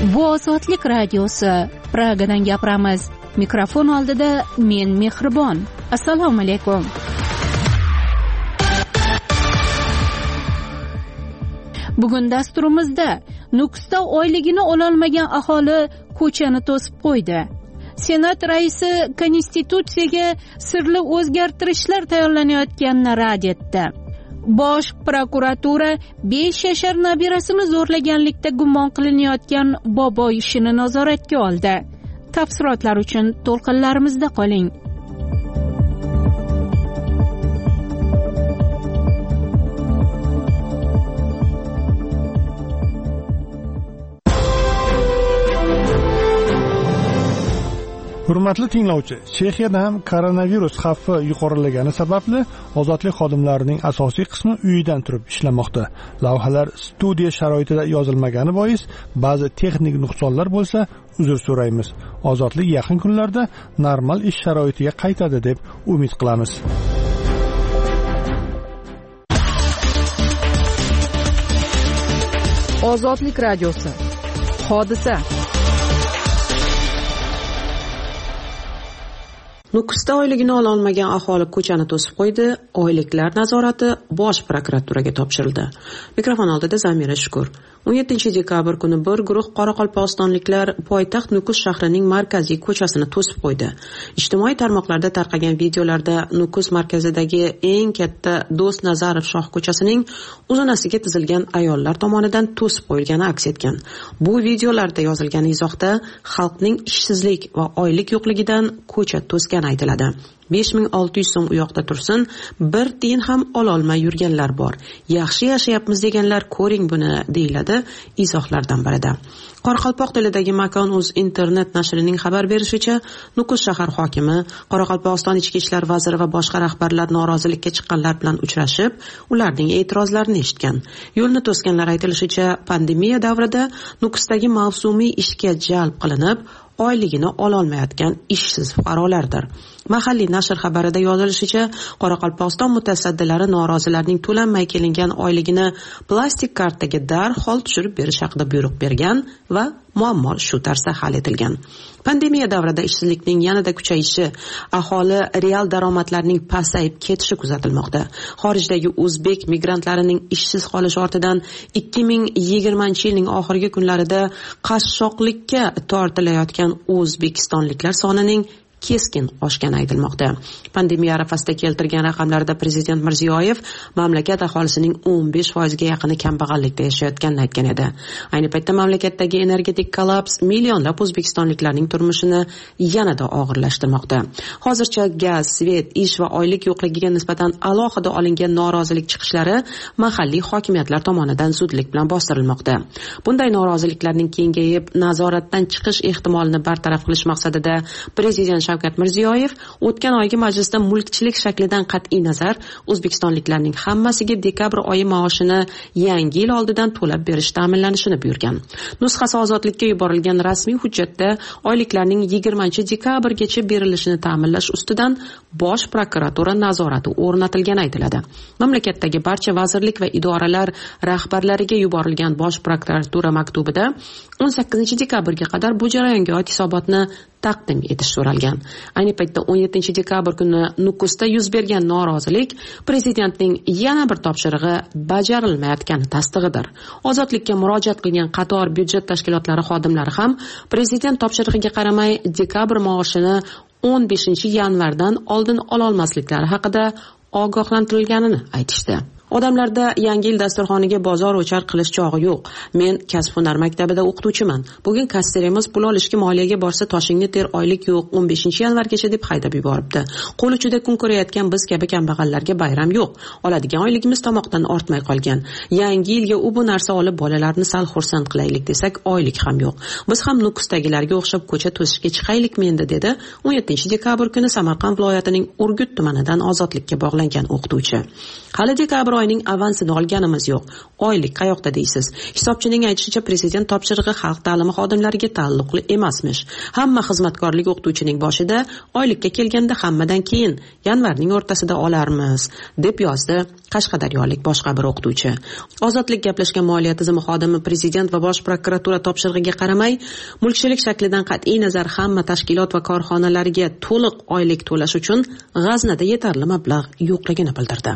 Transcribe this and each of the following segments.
Bu Ozodlik radiosi. Pragadan gapiramiz. Mikrofon oldida men Mehribon. Assalomu alaykum. Bugun dasturimizda Nukusda oyligini ololmagan aholi ko'chani to'sib qo'ydi. Senat raisi Konstitutsiyaga sirli o'zgartirishlar tayyorlanayotganini rad etdi. Bosh prokuratura 5 yashar nabirasini zo'rlaganlikda gumon qilinayotgan bobo ishini nazoratga oldi. Tafsilotlar uchun to'lqinlarimizda qoling. Hurmatli tinglovchi, Chexiyada ham koronavirus xavfi yuqorilagani sababli ozodlik xodimlarining asosiy qismi uyidan turib ishlamoqda. Lavhalar studiya sharoitida yozilmagani bois ba'zi texnik nuqsonlar bo'lsa, uzr so'raymiz. Ozodlik yaqin kunlarda normal ish sharoitiga qaytadi deb umid qilamiz. Ozodlik radiosi. Hodisa. Nukusda oyligini ololmagan aholi ko'chani to'sib qo'ydi. Oyliklar nazorati Bosh prokuraturaga topshirildi. Mikrofon oldida Zamira Shukur. 17 dekabr kuni bir guruh qoraqalpog'istonliklar poytaxt Nukus shahrining markaziy ko'chasini to'sib qo'ydi. Ijtimoiy tarmoqlarda tarqagan videolarda Nukus markazidagi eng katta Do'st Nazarov shoh ko'chasining uzunasiga tizilgan ayollar tomonidan to'sib qo'yilgani aks etgan. Bu videolarda yozilgan izohda xalqning ishsizlik va oylik yo'qligidan ko'cha to'sgani aytiladi. 5600 so'm u yoqda tursin, bir tiyin ham ololmay yurganlar bor. Yaxshi yashayapmiz deganlar ko'ring buni, deyiladi izohlardan birida. Qoraqalpoq tilidagi Makon.uz internet nashrining xabar berishicha, Nukus shahar hokimi Qoraqalpog'iston ichki ishlar vaziri va boshqa rahbarlar norozilikka chiqqanlar bilan uchrashib, ularning e'tirozlarini eshitgan. Yo'lni to'sganlar aytilishicha, pandemiya davrida Nukusdagi mavsumiy ishga jalb qilinib, oyligini ololmayotgan ishsiz fuqarolardir. Mahalliy nashr xabarida yozilishicha, Qoraqalpog'iston mutasaddilari norozilarning to'lanmay kelingan oyligini plastik kartaga darhol tushirib berish haqida buyruq bergan va muammo shu tarzda hal etilgan. Pandemiya davrida ishsizlikning yanada kuchayishi, aholi real daromadlarning pasayib ketishi kuzatilmoqda. Xorijdagi o'zbek migrantlarining ishsiz qolishi ortidan 2020-yilning oxirgi kunlarida qashshoqlikka tortilayotgan o'zbekistonliklar sonining keskin oshgani aytilmoqda. Pandemiya arafasida keltirgan raqamlarda Prezident Mirziyoyev mamlakat aholisining 15%ga yaqini kambag'allikda yashayotganini aytgan edi. Ayni paytda mamlakatdagi energetik kollaps millionlab o'zbekistonliklarning turmushini yanada og'irlashtirmoqda. Hozircha gaz, svet, ish va oylik yo'qligiga nisbatan alohida olingan norozilik chiqishlari mahalliy hokimiyatlar tomonidan zudlik bilan bostirilmoqda. Bunday noroziliklarning kengayib, nazoratdan chiqish ehtimolini bartaraf qilish maqsadida Prezident Shavkat Mirziyoyev o'tgan oygi majlisda mulkchilik shaklidan qat'iy nazar o'zbekistonliklarning hammasiga dekabr oyi maoshini yangi yil oldidan to'lab berish ta'minlanishini buyurgan. Nusxasi ozodlikka yuborilgan rasmiy hujjatda oyliklarning 20-dekabrgacha berilishini ta'minlash ustidan Bosh prokuratura nazorati o'rnatilgani aytiladi. Mamlakatdagi barcha vazirlik va idoralar rahbarlariga yuborilgan Bosh prokuratura maktubida 18-dekabrga qadar bu jarayonga oid hisobotni taqdim etish so'ralgan. Ayni paytda 17-dekabr kuni Nukusda yuz bergan norozilik prezidentning yana bir topshirig'i bajarilmayotgani tasdig'idir. Ozodlikka murojaat qilgan qator byudjet tashkilotlari xodimlari ham prezident topshirig'iga qaramay dekabr maoshini 15-yanvardan oldin ololmasliklari haqida ogohlantirilganini aytishdi. Odamlarda yangi yil dasturxoniga bozor o'char qilish chog'i yo'q. Men kasb-hunar maktabida o'qituvchiman. Bugun kasserimiz pul olishga moliyaga borsa toshingni ter, oylik yo'q, 15-yanvargacha deb haydab yuboribdi. Qo'l uchida kun ko'rayotgan biz kabi kambag'allarga bayram yo'q. Oladigan oyligimiz tomoqdan ortmay qolgan. Yangi yilga u bu narsa olib bolalarni sal xursand qilaylik desak, oylik ham yo'q. Biz ham Nukusdagilarga o'xshab ko'cha to'sishga chiqaylikmi endi, dedi 17-dekabr kuni Samarqand viloyatining Urgut tumanidan ozodlikka bog'langan o'qituvchi. Hali dekabr oyning avansini olganimiz yo'q. Oylik qayoqda deysiz? Hisobchining aytishicha, prezident topshirig'i xalq ta'limi xodimlariga taalluqli emasmish. Hamma xizmatkorlik o'qituvchining boshida, oylikka kelganda hammadan keyin yanvarning o'rtasida olarmiz, deb yozdi qashqadaryolik boshqa bir o'qituvchi. Ozodlik gaplashgan moliya tizimi xodimi prezident va bosh prokuratura topshirig'iga qaramay, mulkchilik shaklidan qat'iy nazar hamma tashkilot va korxonalarga to'liq oylik to'lash uchun g'aznada yetarli mablag' yo'qligini bildirdi.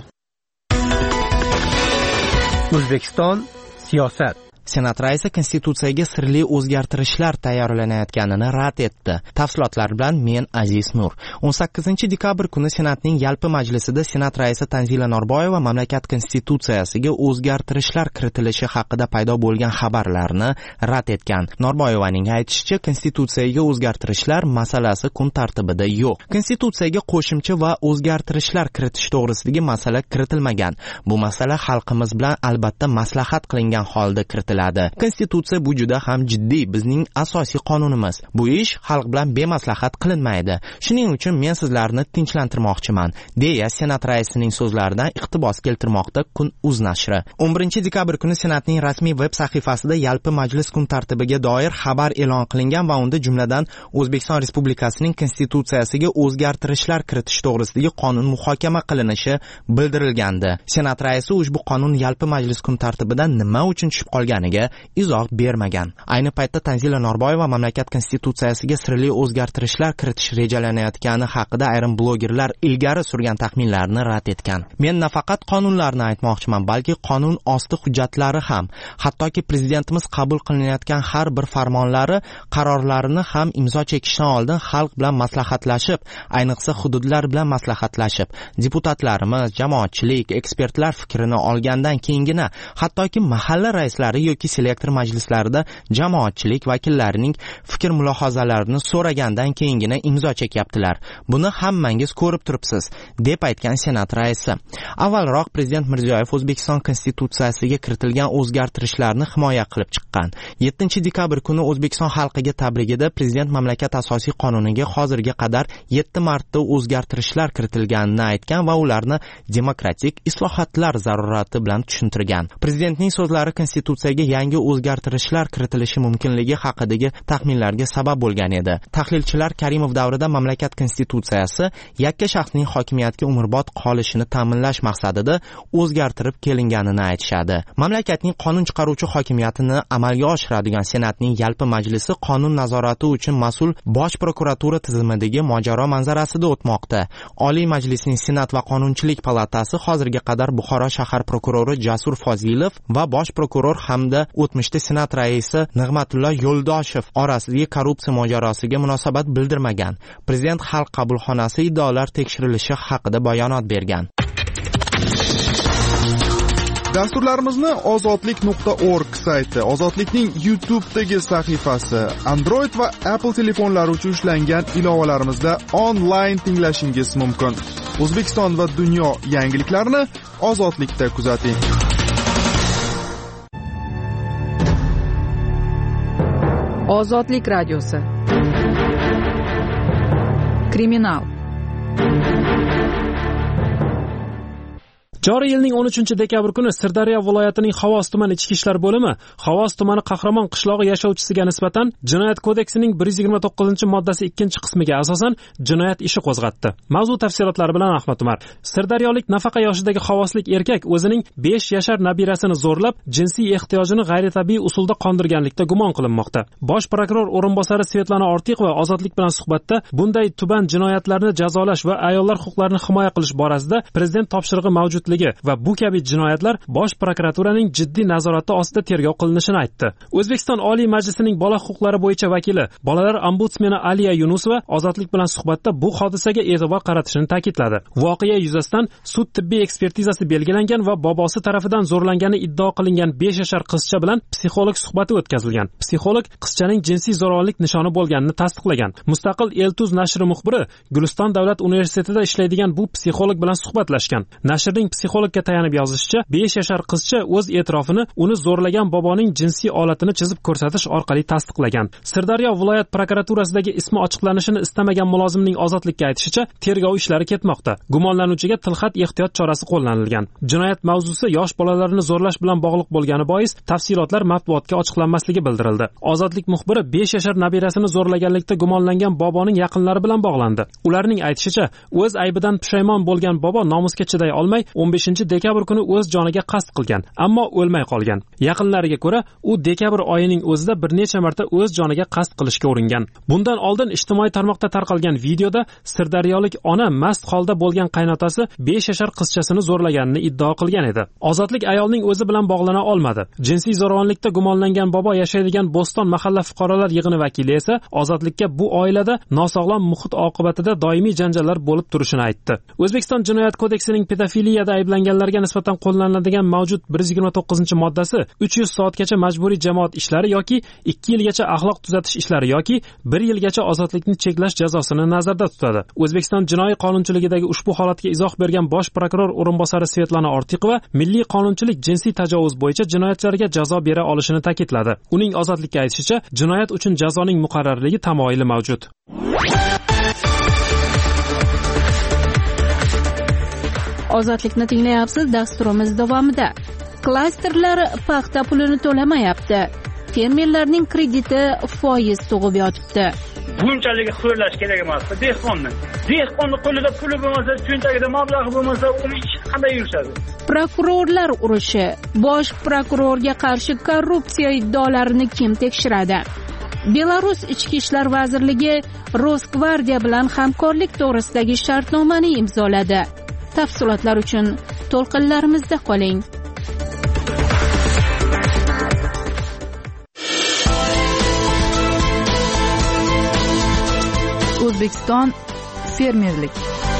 O'zbekiston siyosat. Senat raisi konstitutsiyaga sirli o'zgartirishlar tayyorlanayotganini rad etdi. Tafsilotlar bilan men Aziz Nur. 18-dekabr kuni Senatning yalpi majlisida Senat raisi Tanzila Norboyeva mamlakat konstitutsiyasiga o'zgartirishlar kiritilishi haqida paydo bo'lgan xabarlarni rad etgan. Norboyevaning aytishicha, konstitutsiyaga o'zgartirishlar masalasi kun tartibida yo'q. Konstitutsiyaga qo'shimcha va o'zgartirishlar kiritish to'g'risidagi masala kiritilmagan. Bu masala xalqimiz bilan albatta maslahat qilingan holda kiritiladi. Konstitutsiya bu juda ham jiddiy bizning asosiy qonunimiz. Bu ish xalq bilan bemaslahat qilinmaydi. Shuning uchun men sizlarni tinchlantirmoqchiman, deya Senat raisining so'zlaridan iqtibos keltirmoqda Kun.uz nashri. 11-dekabr kuni Senatning rasmiy veb sahifasida yalpi majlis kun tartibiga doir xabar e'lon qilingan va unda jumladan O'zbekiston Respublikasining konstitutsiyasiga o'zgartirishlar kiritish to'g'risidagi qonun muhokama qilinishi bildirilgandi. Senat raisi ushbu qonun yalpi majlis kun tartibidan nima uchun tushib qolganiga izoh bermagan. Ayni paytda Tanzila Norboyeva mamlakat konstitutsiyasiga sirli o'zgartirishlar kiritish rejalanayotgani haqida ayrim blogerlar ilgari surgan taxminlarni rad etgan. Men nafaqat qonunlarni aytmoqchiman, balki qonun osti hujjatlari ham, hattoki prezidentimiz qabul qilinayotgan har bir farmonlari, qarorlarini ham imzo chekishdan oldin xalq bilan maslahatlashib, ayniqsa hududlar bilan maslahatlashib, deputatlarimiz, jamoatchilik, ekspertlar fikrini olgandan keyingina, hattoki mahalla raislari yoki selektor majlislarida jamoatchilik vakillarining fikr mulohazalarini so'ragandan keyingina imzo chekyaptilar. Buni hammangiz ko'rib turibsiz, deb aytgan Senat raisi. Avvalroq prezident Mirziyoyev O'zbekiston konstitutsiyasiga kiritilgan o'zgartirishlarni himoya qilib chiqqan. 7-dekabr kuni O'zbekiston xalqiga tabrigida prezident mamlakat asosiy qonuniga hozirga qadar 7 marta o'zgartirishlar kiritilganini aytgan va ularni demokratik islohotlar zarurati bilan tushuntirgan. Prezidentning so'zlari konstitutsiyaga yangi o'zgartirishlar kiritilishi mumkinligi haqidagi taxminlarga sabab bo'lgan edi. Tahlilchilar Karimov davrida mamlakat konstitutsiyasi yakka shaxsning hokimiyatga umrbod qolishini ta'minlash maqsadida o'zgartirib kelinganini aytishadi. Mamlakatning qonun chiqaruvchi hokimiyatini amalga oshiradigan Senatning yalpi majlisi qonun nazorati uchun mas'ul bosh prokuratura tizimidagi mojaro manzarasida o'tmoqda. Oliy Majlisning Senat va Qonunchilik palatasi hozirga qadar Buxoro shahar prokurori Jasur Fozilov va bosh prokuror hamda o'tmishda Senat raisi Nig'matullo Yo'ldoshev orasidagi korrupsiya mojarosiga munosabat bildirmagan. Prezident xalq qabulxonasi iddaolar tekshirilishi haqida bayonot bergan. Dasturlarimizni ozodlik.org sayti, Ozodlikning YouTube'dagi sahifasi, Android va Apple telefonlari uchun ishlangan ilovalarimizda onlayn tinglashingiz mumkin. O'zbekiston va dunyo yangiliklarini Ozodlikda kuzating. Ozodlik radiosi. Kriminal. Joriy yilning 13-dekabr kuni Sirdaryo viloyatining Xovos tumani ichki ishlar bo'limi Xovos tumani Qahramon qishlog'i yashovchisiga nisbatan Jinoyat kodeksining 129-moddasi 2-qismiga asosan jinoyat ishi qo'zg'atdi. Mavzu tafsilotlari bilan Ahmad Umar. Sirdaryolik nafaqa yoshidagi xovoslik erkak o'zining 5 yashar nabirasini zo'rlab, jinsiy ehtiyojini g'ayritabiiy usulda qondirganlikda gumon qilinmoqda. Bosh prokuror o'rinbosari Svetlana Ortiqova Ozodlik bilan suhbatda bunday tuban jinoyatlarni jazolash va ayollar huquqlarini himoya qilish borasida prezident topshirig'i mavjud va bu kabi jinoyatlar bosh prokuraturaning jiddiy nazorati ostida tergov qilinishini aytdi. O'zbekiston Oliy Majlisining bola huquqlari bo'yicha vakili, bolalar ombudsmeni Aliya Yunusova Ozodlik bilan suhbatda bu hodisaga e'tibor qaratishini ta'kidladi. Voqea yuzasidan sud tibbiy ekspertizasi belgilangan va bobosi tarafidan zo'rlangani iddao qilingan 5 yashar qizcha bilan psixolog suhbati o'tkazilgan. Psixolog qizchaning jinsiy zo'ravonlik nishoni bo'lganini tasdiqlagan. Mustaqil Eltuz nashri muxbiri Guliston davlat universitetida ishlaydigan bu psixolog bilan suhbatlashgan. Nashrning psixologga tayanib yozishicha, 5 yashar qizcha o'z e'tirofini uni zo'rlagan boboning jinsiy olatini chizib ko'rsatish orqali tasdiqlagan. Sirdaryo viloyat prokuraturasidagi ismi ochiqlanishini istamagan mulozimning ozodlikka aytishicha, tergov ishlari ketmoqda. Gumonlanuvchiga tilxat ehtiyot chorasi qo'llanilgan. Jinoyat mavzusi yosh bolalarni zo'rlash bilan bog'liq bo'lgani bois tafsilotlar matbuotga ochiqlanmasligi bildirildi. Ozodlik muxbiri 5 yashar nabirasini zo'rlaganlikda gumonlangan boboning yaqinlari bilan bog'landi. Ularning aytishicha, o'z aybidan pushaymon bo'lgan bobo nomusga chiday olmay 15-dekabr kuni o'z joniga qasd qilgan, ammo o'lmay qolgan. Yaqinlariga ko'ra, u dekabr oyining o'zida bir necha marta o'z joniga qasd qilishga uringan. Bundan oldin ijtimoiy tarmoqda tarqalgan videoda sirdaryolik ona mast holda bo'lgan qaynotasi 5 yashar qizchasini zo'rlaganini iddao qilgan edi. Ozodlik ayolning o'zi bilan bog'lana olmadi. Jinsiy zo'ravonlikda gumonlangan bobo yashaydigan Bo'ston mahalla fuqarolar yig'ini vakili esa Ozodlikka bu oilada nosog'lom muhit oqibatida doimiy janjallar bo'lib turishini aytdi. O'zbekiston Jinoyat kodeksining pedofiliyada ayblanganlarga nisbatan qo'llaniladigan mavjud 129-moddasi 300 soatgacha majburiy jamoat ishlari yoki 2 yilgacha axloq tuzatish ishlari yoki 1 yilgacha ozodlikni cheklash jazosini nazarda tutadi. O'zbekiston jinoiy qonunchiligidagi ushbu holatga izoh bergan bosh prokuror o'rinbosari Svetlana Ortiqova milliy qonunchilik jinsiy tajovuz bo'yicha jinoyatchilarga jazo bera olishini ta'kidladi. Uning ozodlikka aytishicha, jinoyat uchun jazoning muqarrarligi tamoyili mavjud. Ozodlikni tinglayapsiz. Dasturimiz davomida klasterlar paxta pulini to'lamayapti. Fermerlarning krediti foiz tug'ib yotibdi. Bunchalik xo'rlash kerak emas dehqonni. Dehqonni qo'lida puli bo'lmasa, cho'ntagida mablag'i bo'lmasa, uning ishi qanday yurishadi? Prokurorlar urushi. Bosh prokurorga qarshi korrupsiya iddaolarini kim tekshiradi? Belarus Ichki ishlar vazirligi Rosgvardiya bilan hamkorlik to'g'risidagi shartnomani imzoladi. Tafsilotlar uchun to'lqinlarimizda qoling. O'zbekiston fermerlik.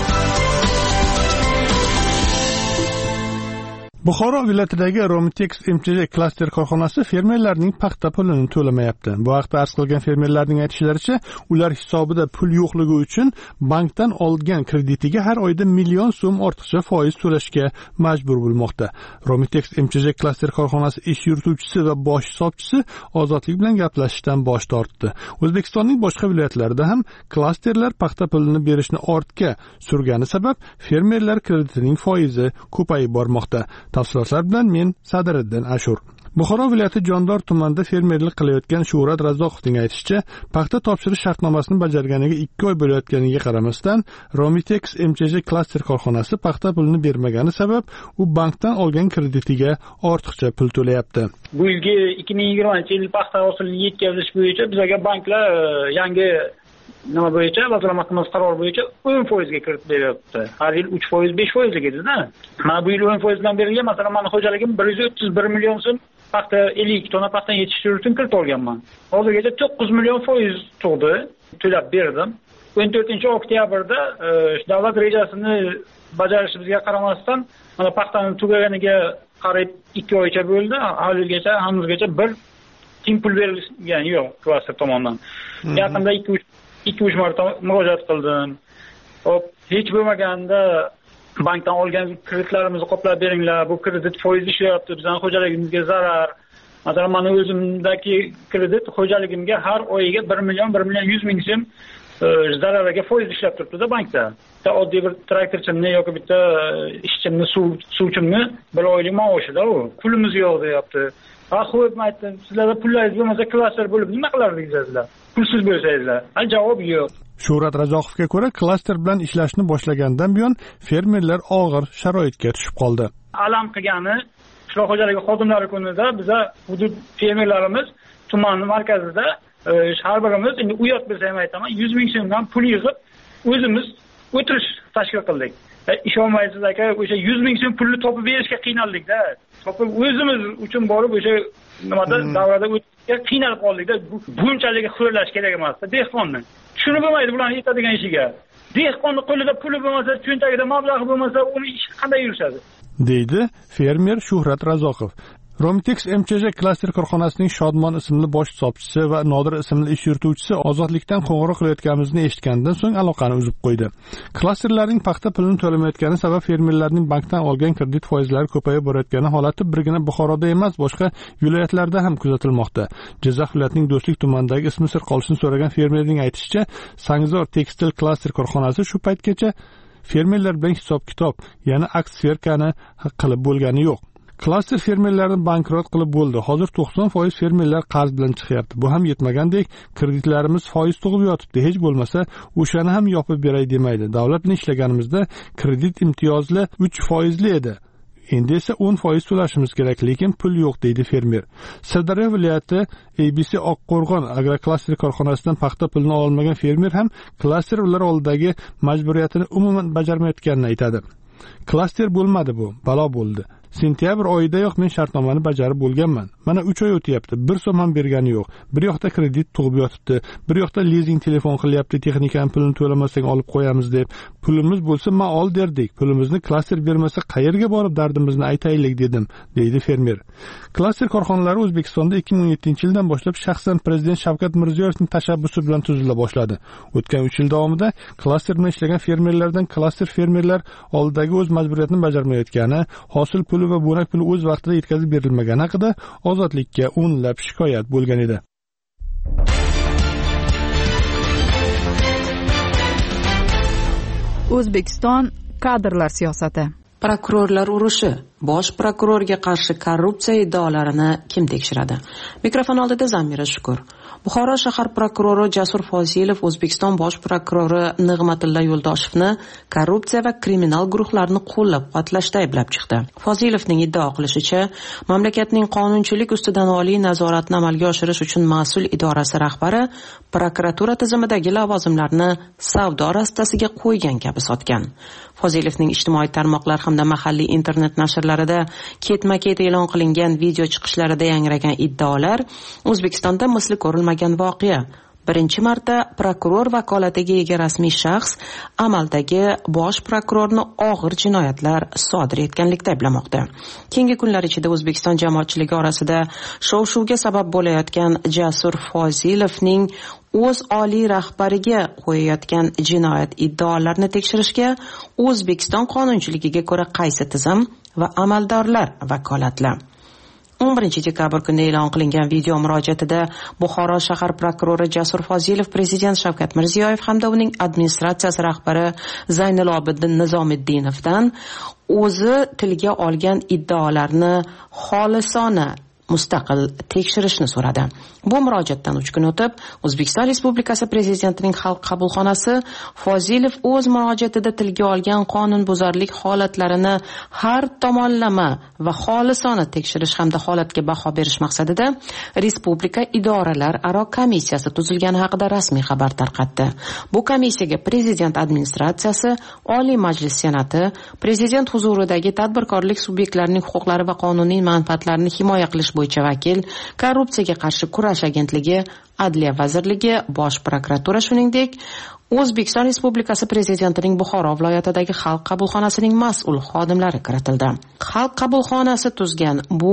Buxoro viloyatidagi Romitex MCJ klaster korxonasi fermerlarning paxta pulini to'lamayapti. Bu haqda arz qilgan fermerlarning aytishlaricha, ular hisobida pul yo'qligi uchun bankdan olgan kreditiga har oyda million so'm ortiqcha foiz to'lashga majbur bo'lmoqda. Romitex MCJ klaster korxonasi ish yurituvchisi va bosh hisobchisi Ozodlik bilan gaplashishdan bosh tortdi. O'zbekistonning boshqa viloyatlarida ham klasterlar paxta pulini berishni ortga surgani sabab fermerlar kreditining foizi ko'payib bormoqda. Tafsilotlar bilan men Sadiriddin Ashur. Buxoro viloyati Jondor tumanida fermerlik qilayotgan Shuhrat Razoqovning aytishicha, paxta topshirish shartnomasini bajarganiga 2 oy bo'layotganiga qaramasdan, Romitex MCJ klaster korxonasi paxta pulini bermagani sabab, u bankdan olgan kreditiga ortiqcha pul to'layapti. Bu yilgi 2020-yil paxta hosilini yetkazish bo'yicha bizga banklar yangi nima bo'yicha, Vazirlar Mahkamasi qarori bo'yicha 10% ga kiritib beryapti. Har yil 3%, 5% edi-da. Mana bu yil 10% bilan berilgan. Masalan, meni xo'jaligim 131 million so'm paxta 50 tonna paxta yetishtirish uchun kiritib olganman. Hozirgacha 9 million foiz tug'di, to'lab berdim. 14-oktyabrda davlat rejasini bajarishimizga qaramasdan, mana paxtaning tugaganiga qariyb 2 oycha bo'ldi. Hozirgacha hanuzgacha bir tiyin pul berilgan yo'q klaster tomonidan. Yaqinda 2-3 marta murojaat qildim. Hop, hech bo'lmaganda bankdan olgan kreditlarimizni qoplab beringlar. Bu kredit foiz ishlayapti, bizning xo'jaligimizga zarar. Masalan, men o'zimdagi kredit xo'jaligimga har oyiga 1 million 100 ming so'm zarariga foiz ishlab turibdi-da bankda. Bitta oddiy bir traktorchimni yoki bitta ishchimni, suvchimni bir oylik maoshida u. Pulimiz yo'q deyapti. Xo'p, aytdim, sizlarda pullaringiz bo'lmasa klaster bo'lib nima qilardingizlar? Pulsiz bo'lsangizlar. Javob yo'q. Shuhrat Razoqovga ko'ra, klaster bilan ishlashni boshlagandan buyon fermerlar og'ir sharoitga tushib qoldi. Alam qilgani qishloq xo'jaligi xodimlari kunida biza hudud fermerlarimiz tuman markazida har birimiz endi uyat bo'lsa ham aytaman 100 ming so'mdan pul yig'ib o'zimiz o'tirish tashkil qildik. Ishonmaysiz aka, o'sha 100 ming so'm pulni topib berishga qiynaldik-da. Topib o'zimiz uchun borib o'sha nimada davrada o'tishga qiynalib qoldik-da. Bunchalik xo'rlash kerak emas-da dehqonni. Shuni bo'lmaydi bularning yetadigan ishiga. Dehqonni qo'lida puli bo'lmasa, cho'ntagida mablag'i bo'lmasa, uning ishi qanday yurishadi? deydi fermer Shuhrat Razoqov. Romitex MCJ klaster korxonasining Shodmon ismli bosh hisobchisi va Nodir ismli ish yurituvchisi ozodlikdan qo'ng'iroq qilayotganimizni eshitgandan so'ng aloqani uzib qo'ydi. Klasterlarning paxta pulini to'lamayotgani sabab fermerlarning bankdan olgan kredit foizlari ko'payib borayotgani holati birgina Buxoroda emas, boshqa viloyatlarda ham kuzatilmoqda. Jizzax viloyatining Do'stlik tumanidagi ismi sir qolishini so'ragan fermerning aytishicha, Sangzor tekstil klaster korxonasi shu paytgacha fermerlar bilan hisob-kitob, yana aks-sverkani qilib bo'lgani yo'q. Klaster fermerlarni bankrot qilib bo'ldi. Hozir 90% fermerlar qarz bilan chiqyapti. Bu ham yetmagandek, kreditlarimiz foiz tug'ib yotibdi. Hech bo'lmasa, o'shani ham yopib beray demaydi. Davlat bilan ishlaganimizda kredit imtiyozli 3% edi. Endi esa 10% to'lashimiz kerak, lekin pul yo'q, deydi fermer. Sirdaryo viloyati ABC Oqqo'rg'on agroklaster korxonasidan paxta pulini olmagan fermer ham klaster ular oldidagi majburiyatini umuman bajarmayotganini aytadi. Klaster bo'lmadi bu, balo bo'ldi. Sentyabr oyidayoq men shartnomani bajarib bo'lganman. Mana 3 oy o'tyapti, 1 so'm ham bergani yo'q. Bir yoqda kredit tug'ib yotibdi, bir yoqda lizing telefon qilyapti, texnikani pulini to'lamasang olib qo'yamiz deb. Pulimiz bo'lsa, ma ol derdik. Pulimizni klaster bermasa, qayerga borib dardimizni aytaylik dedim, deydi fermer. Klaster korxonalari O'zbekistonda 2017-yildan boshlab shaxsan prezident Shavkat Mirziyoyevning tashabbusi bilan tuzila boshladi. O'tgan 3 yil davomida klaster bilan ishlagan fermerlardan klaster fermerlar oldidagi o'z majburiyatini bajarmayotgani, hosil puli va bo'nak puli o'z vaqtida yetkazib berilmagani haqida ozodlikka o'nlab shikoyat bo'lgan edi. O'zbekiston kadrlar siyosati. Prokurorlar urushi. Bosh prokurorga qarshi korrupsiya iddaolarini kim tekshiradi? Mikrofon oldida Zamira Shukur. Buxoro shahar prokurori Jasur Fozilov O'zbekiston bosh prokurori Nig'matilla Yo'ldoshevni korrupsiya va kriminal guruhlarni qo'llab-quvvatlashda ayblab chiqdi. Fozilovning iddao qilishicha, mamlakatning qonunchilik ustidan oliy nazoratni amalga oshirish uchun mas'ul idorasi rahbari prokuratura tizimidagi lavozimlarni savdo rastasiga qo'ygan kabi sotgan. Fozilovning ijtimoiy tarmoqlar hamda mahalliy internet nashrlarida ketma-ket e'lon qilingan video chiqishlarida yangragan iddaolar O'zbekistonda misli ko'rilmagan voqea. Birinchi marta prokuror vakolatiga ega rasmiy shaxs amaldagi bosh prokurorni og'ir jinoyatlar sodir etganlikda ayblamoqda. Keyingi kunlar ichida O'zbekiston jamoatchiligi orasida shov-shuvga sabab bo'layotgan Jasur Fozilovning o'z oliy rahbariga qo'yayotgan jinoyat iddaolarini tekshirishga O'zbekiston qonunchiligiga ko'ra qaysi tizim va amaldorlar vakolatli? 11 dekabr kuni e'lon qilingan video murojaatida Buxoro shahar prokurori Jasur Fozilov prezident Shavkat Mirziyoyev hamda uning administratsiyasi rahbari Zaynilobiddin Nizomiddinovdan o'zi tilga olgan iddaolarni xolisona mustaqil tekshirishni so'radi. Bu murojaatdan 3 kun o'tib, O'zbekiston Respublikasi Prezidentining Xalq qabulxonasi Fozilov o'z murojaatida tilga olgan qonunbuzarlik holatlarini har tomonlama va xolisona tekshirish hamda holatga baho berish maqsadida Respublika idoralar aro komissiyasi tuzilgani haqida rasmiy xabar tarqatdi. Bu komissiyaga Prezident administratsiyasi, Oliy Majlis Senati, Prezident huzuridagi tadbirkorlik subyektlarining huquqlari va qonuniy manfaatlarini himoya qilish bo'yicha vakil, korrupsiyaga qarshi kurash agentligi, Adliya vazirligi, Bosh prokuratura shuningdek O'zbekiston Respublikasi Prezidentining Buxoro viloyatidagi Xalq qabulxonasining mas'ul xodimlari kiritildi. Xalq qabulxonasi tuzgan bu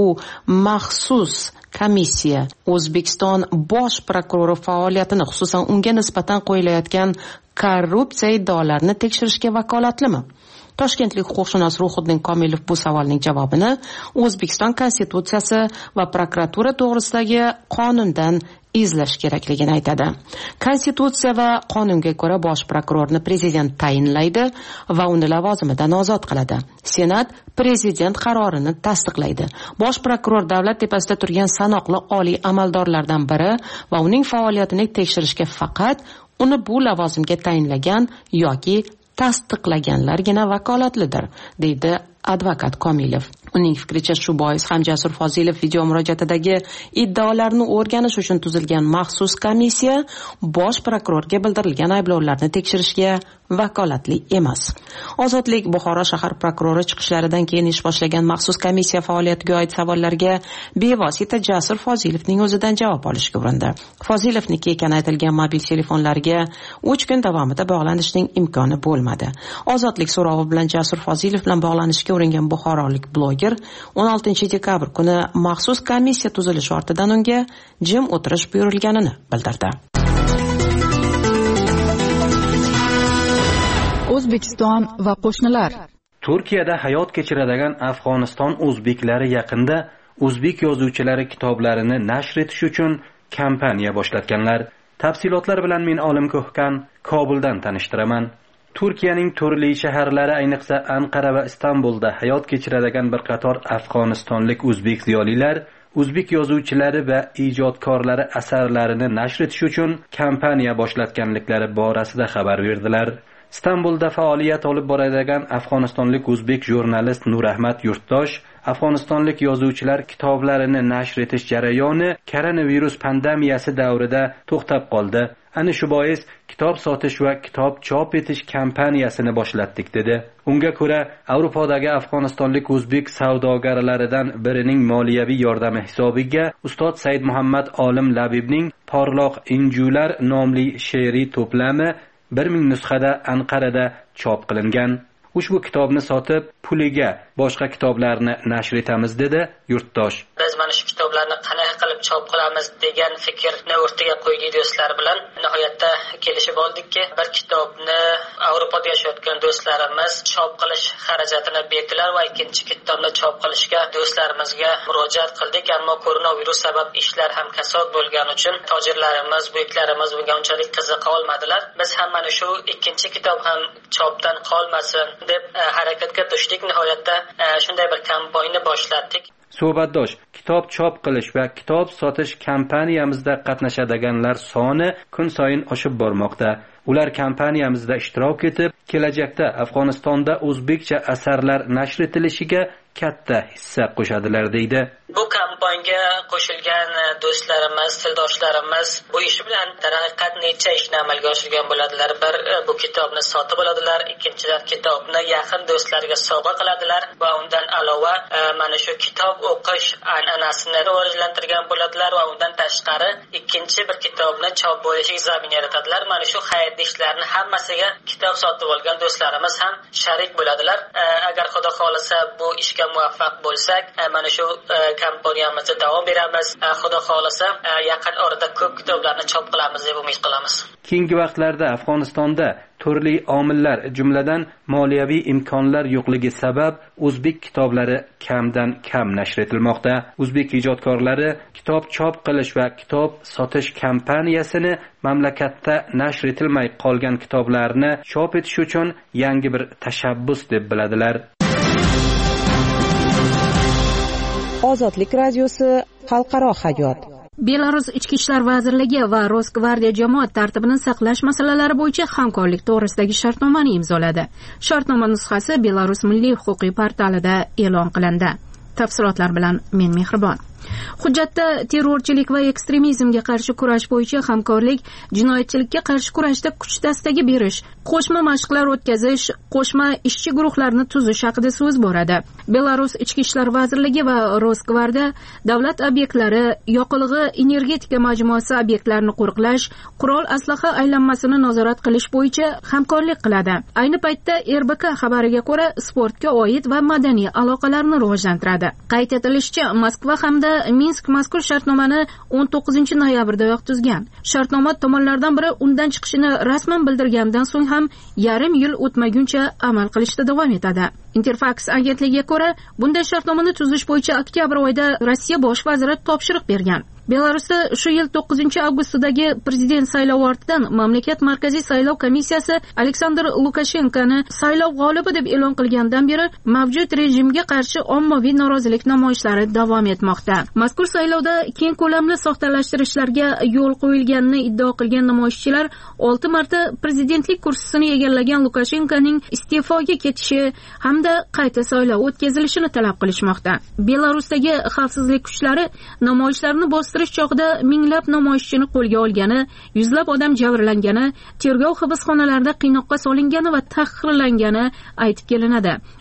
maxsus komissiya O'zbekiston bosh prokurori faoliyatini, xususan unga nisbatan qo'yilayotgan korrupsiya iddaolarini tekshirishga vakolatlimi? Toshkentlik huquqshunos Ruhiddin Komilov bu savolning javobini O'zbekiston Konstitutsiyasi va prokuratura to'g'risidagi qonundan izlash kerakligini aytadi. Konstitutsiya va qonunga ko'ra bosh prokurorni prezident tayinlaydi va uni lavozimidan ozod qiladi. Senat prezident qarorini tasdiqlaydi. Bosh prokuror davlat tepasida turgan sanoqli oliy amaldorlardan biri va uning faoliyatini tekshirishga faqat uni bu lavozimga tayinlagan yoki tasdiqlaganlargina vakolatlidir, deydi advokat Komilov. Uning fikricha shu bois ham Jasur Fozilov video murojaatidagi iddaolarni o'rganish uchun tuzilgan maxsus komissiya bosh prokurorga bildirilgan ayblovlarni tekshirishga vakolatli emas. Ozodlik Buxoro shahar prokurori chiqishlaridan keyin ish boshlagan maxsus komissiya faoliyatiga oid savollarga bevosita Jasur Fozilovning o'zidan javob olishga urindi. Fozilovniki ekani aytilgan mobil telefonlarga 3 kun davomida bog'lanishning imkoni bo'lmadi. Ozodlik so'rovi bilan Jasur Fozilov bilan bog'lanishga uringan buxorolik bloger spikер 16 dekabr kuni maxsus komissiya tuzilishi ortidan unga jim o'tirish buyurilganini bildirdi. O'zbekiston va qo'shnilar. Turkiyada hayot kechiradigan Afg'oniston o'zbeklari yaqinda o'zbek yozuvchilari kitoblarini nashr etish uchun kampaniya boshlatganlar. Tafsilotlar bilan men Olim Ko'hkan Kobuldan tanishtiraman. Turkiyaning turli shaharlari, ayniqsa Anqara va Istanbulda hayot kechiradigan bir qator afg'onistonlik o'zbek ziyolilar o'zbek yozuvchilari va ijodkorlari asarlarini nashr etish uchun kampaniya boshlatganliklari borasida xabar berdilar. Istanbulda faoliyat olib boradigan afg'onistonlik o'zbek jurnalist Nurahmat Yurtdosh afg'onistonlik yozuvchilar kitoblarini nashr etish jarayoni koronavirus pandemiyasi davrida to'xtab qoldi. Ana shu bois kitob sotish va kitob chop etish kampaniyasini boshlatdik dedi. Unga ko'ra, Yevropadagi afg'onistonlik o'zbek savdogarlaridan birining moliyaviy yordami hisobiga Ustoz Said Muhammad Olim Labibning Porloq Injular nomli she'riy to'plami 1000 nusxada Anqarada chop qilingan. Ushbu kitobni sotib, puliga boshqa kitoblarni nashr etamiz dedi Yurtdosh. Biz mana shu kitoblarni qanaqa qilib chop qilamiz degan fikrni o'rtaga qo'ydik do'stlar bilan. Nihoyatda kelishib oldikki, bir kitobni Yevropada yashayotgan do'stlarimiz chop qilish xarajatini berdilar va ikkinchi kitobni chop qilishga do'stlarimizga murojaat qildik, ammo koronavirus sabab ishlar ham kasod bo'lgani uchun tojirlarimiz, buyuklarimiz bunga unchalik qiziqa olmadilar. Biz ham mana shu ikkinchi kitob ham chopdan qolmasin deb harakatga tushdik. Nihoyatda shunday bir kampaniyani boshlatdik. Suhbatdosh, kitob chop qilish va kitob sotish kampaniyamizda qatnashadiganlar soni kun sayin oshib bormoqda. Ular kampaniyamizda ishtirok etib, kelajakda Afg'onistonda o'zbekcha asarlar nashr etilishiga katta hissa qo'shadilar deydi. Bu kampaniyaga qo'shilgan do'stlarimiz, tildoshlarimiz bu ish bilan darhaqiqat necha ishni amalga oshirgan bo'ladilar. Bir, bu kitobni sotib oladilar, ikkinchidan kitobni yaqin do'stlariga sovg'a qiladilar va undan ilova mana shu kitob o'qish an'anasini rivojlantirgan bo'ladilar va undan tashqari ikkinchi bir kitobni chop bo'lishiga zamin yaratadilar. Mana shu xayrli ishlarni hammasiga kitob sotib olgan do'stlarimiz ham sharik bo'ladilar. Agar Xudo xolisa bu ishga muvaffaq bo'lsak, mana shu kampaniyamizni davom beramiz. Xudo xolisa yaqin orada ko'p kitoblarni chop qilamiz deb umid qilamiz. Keyingi vaqtlarda Afg'onistonda turli omillar, jumladan moliyaviy imkonlar yo'qligi sabab o'zbek kitoblari kamdan kam nashr etilmoqda. O'zbek ijodkorlari kitob chop qilish va kitob sotish kampaniyasini mamlakatda nashr etilmay qolgan kitoblarni chop etish uchun yangi bir tashabbus deb biladilar. Ozodlik radiosi xalqaro hayot. Belarus Ichki ishlar vazirligi va Rosgvardiya jamoat tartibini saqlash masalalari bo'yicha hamkorlik to'g'risidagi shartnomani imzoladi. Shartnoma nusxasi Belarus milliy huquqiy portalida e'lon qilindi. Tafsilotlar bilan men Mehribon. Hujjatda terrorchilik va ekstremizmga qarshi kurash bo'yicha hamkorlik, jinoyatchilikka qarshi kurashda kuch dastagi berish, qo'shma mashqlar o'tkazish, qo'shma ishchi guruhlarni tuzish haqida so'z boradi. Belarus Ichki ishlar vazirligi va Rosgvardiya davlat obyektlari, yoqilg'i energetika majmuasi obyektlarini qo'riqlash, qurol aslaha aylanmasini nazorat qilish bo'yicha hamkorlik qiladi. Ayni paytda RBK xabariga ko'ra, sportga oid va madaniy aloqalarni rivojlantiradi. Qayd etilishicha, Moskva hamda Minsk mazkur shartnomani 19 noyabrda tuzgan. Shartnoma tomonlardan biri undan chiqishini rasman bildirgandan so'ng ham yarim yil o'tmaguncha amal qilishda davom etadi. Interfax agentligiga ko'ra, bunday shartnomani tuzish bo'yicha oktyabr oyida Rossiya bosh vaziri topshiriq bergan. Belarusda shu yil 9-avgustdagi prezident saylovi ortidan mamlakat markaziy saylov komissiyasi Aleksandr Lukashenkoni saylov g'olibi deb e'lon qilgandan beri mavjud rejimga qarshi ommaviy norozilik namoyishlari davom etmoqda. Mazkur saylovda keng ko'lamli soxtalashtirishlarga yo'l qo'yilganini iddao qilgan namoyishchilar 6 marta prezidentlik kursisini egallagan Lukashenkoning iste'foga ketishi hamda qayta saylov o'tkazilishini talab qilishmoqda. Belarusdagi xavfsizlik kuchlari namoyishlarni bostirish chog'ida minglab namoyishchini qo'lga olgani, yuzlab odam jabrlangani, tergov hibsxonalarida qiynoqqa solingani va tahqirlangani aytib kelinadi.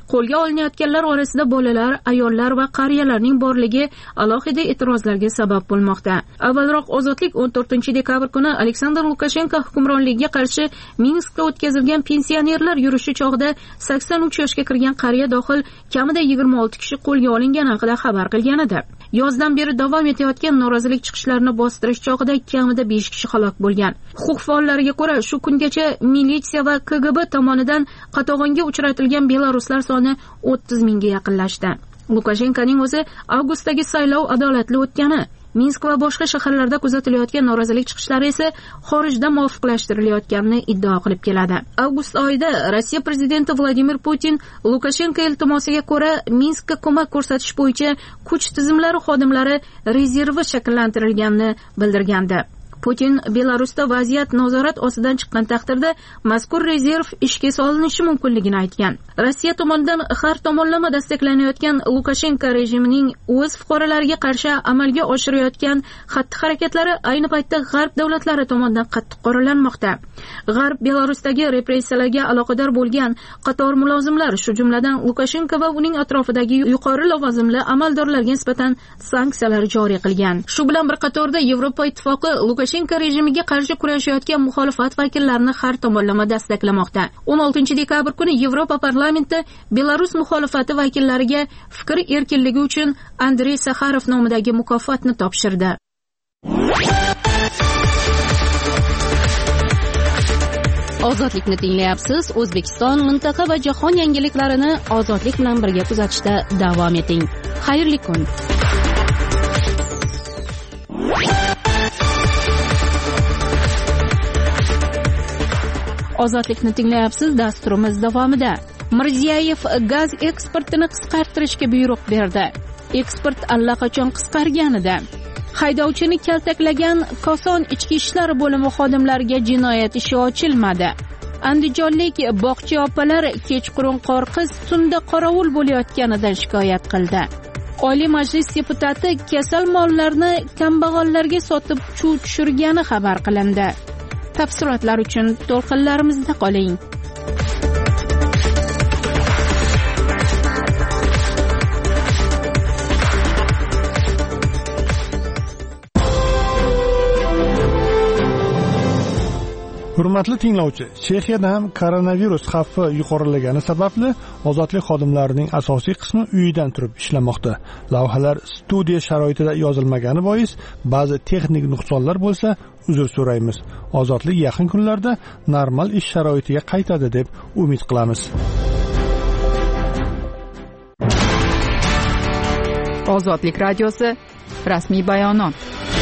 Qo'lga olinayotganlar orasida bolalar, ayollar va qariyalarning borligi alohida e'tirozlarga sabab bo'lmoqda. Avvalroq Ozodlik 14-dekabr kuni Aleksandr Lukashenko hukmronligiga qarshi Minskda o'tkazilgan pensionerlar yurishi chog'ida 83 yoshga kirgan qariya dohil kamida 26 kishi qo'lga olingani haqida xabar qilgan edi. Yozdan beri davom etayotgan norozilik chiqishlarini bostirish chog'ida kamida 5 kishi halok bo'lgan. Huquq faollariga ko'ra, shu kungacha militsiya va KGB tomonidan qatag'onga uchratilgan belaruslar soni 30 mingga yaqinlashdi. Lukashenkoning o'zi avgustdagi saylov adolatli o'tgani, Minsk va boshqa shaharlarda kuzatilayotgan norozilik chiqishlari esa xorijda muvofiqlashtirilayotganini iddao qilib keladi. Avgust oyida Rossiya prezidenti Vladimir Putin Lukashenko iltimosiga ko'ra Minskka ko'mak ko'rsatish bo'yicha kuch tizimlari xodimlari rezervi shakllantirilganini bildirgandi. Putin Belarusda vaziyat nazorat ostidan chiqqan taqdirda mazkur rezerv ishga solinishi mumkinligini aytgan. Rossiya tomonidan har tomonlama dastaklanayotgan Lukashenko rejimining o'z fuqarolariga qarshi amalga oshirayotgan xatti-harakatlari ayni paytda G'arb davlatlari tomonidan qattiq qoralanmoqda. G'arb Belarusdagi repressiyalarga aloqador bo'lgan qator mulozimlar, shu jumladan Lukashenko va uning atrofidagi yuqori lavozimli amaldorlarga nisbatan sanksiyalar joriy qilgan. Shu bilan bir qatorda Yevropa ittifoqi Lukashenko rejimiga qarshi kurashayotgan muxolifat vakillarini har tomonlama dastaklamoqda. 16-dekabr kuni Yevropa parlamenti Belarus muxolifati vakillariga fikr erkinligi uchun Andrey Sakharov nomidagi mukofotni topshirdi. Ozodlikni tinglayapsiz. O'zbekiston, mintaqa va jahon yangiliklarini ozodlik bilan birga kuzatishda davom eting. Xayrli kun. Ozodlikni tinglayapsiz. Dasturimiz davomida Mirziyoyev gaz eksportini qisqartirishga buyruq berdi. Eksport allaqachon qisqargan edi. Haydovchini kaltaklagan Koson ichki ishlar bo'limi xodimlariga jinoyat ishi ochilmadi. Andijonlik bog'cha opalar kechqurun qorqiz tunda qorovul bo'layotganidan shikoyat qildi. Oliy Majlis deputati kasal mollarni kambag'allarga sotib chuv tushirgani xabar qilindi. Tafsilotlar uchun to'lqinlarimizda qoling. Hurmatli tinglovchi, Chexiyada ham koronavirus xavfi yuqorilagani sababli ozodlik xodimlarining asosiy qismi uyidan turib ishlamoqda. Lavhalar studiya sharoitida yozilmagani bois ba'zi texnik nuqsonlar bo'lsa, uzr so'raymiz. Ozodlik yaqin kunlarda normal ish sharoitiga qaytadi deb umid qilamiz. Ozodlik radiosi rasmiy bayonot.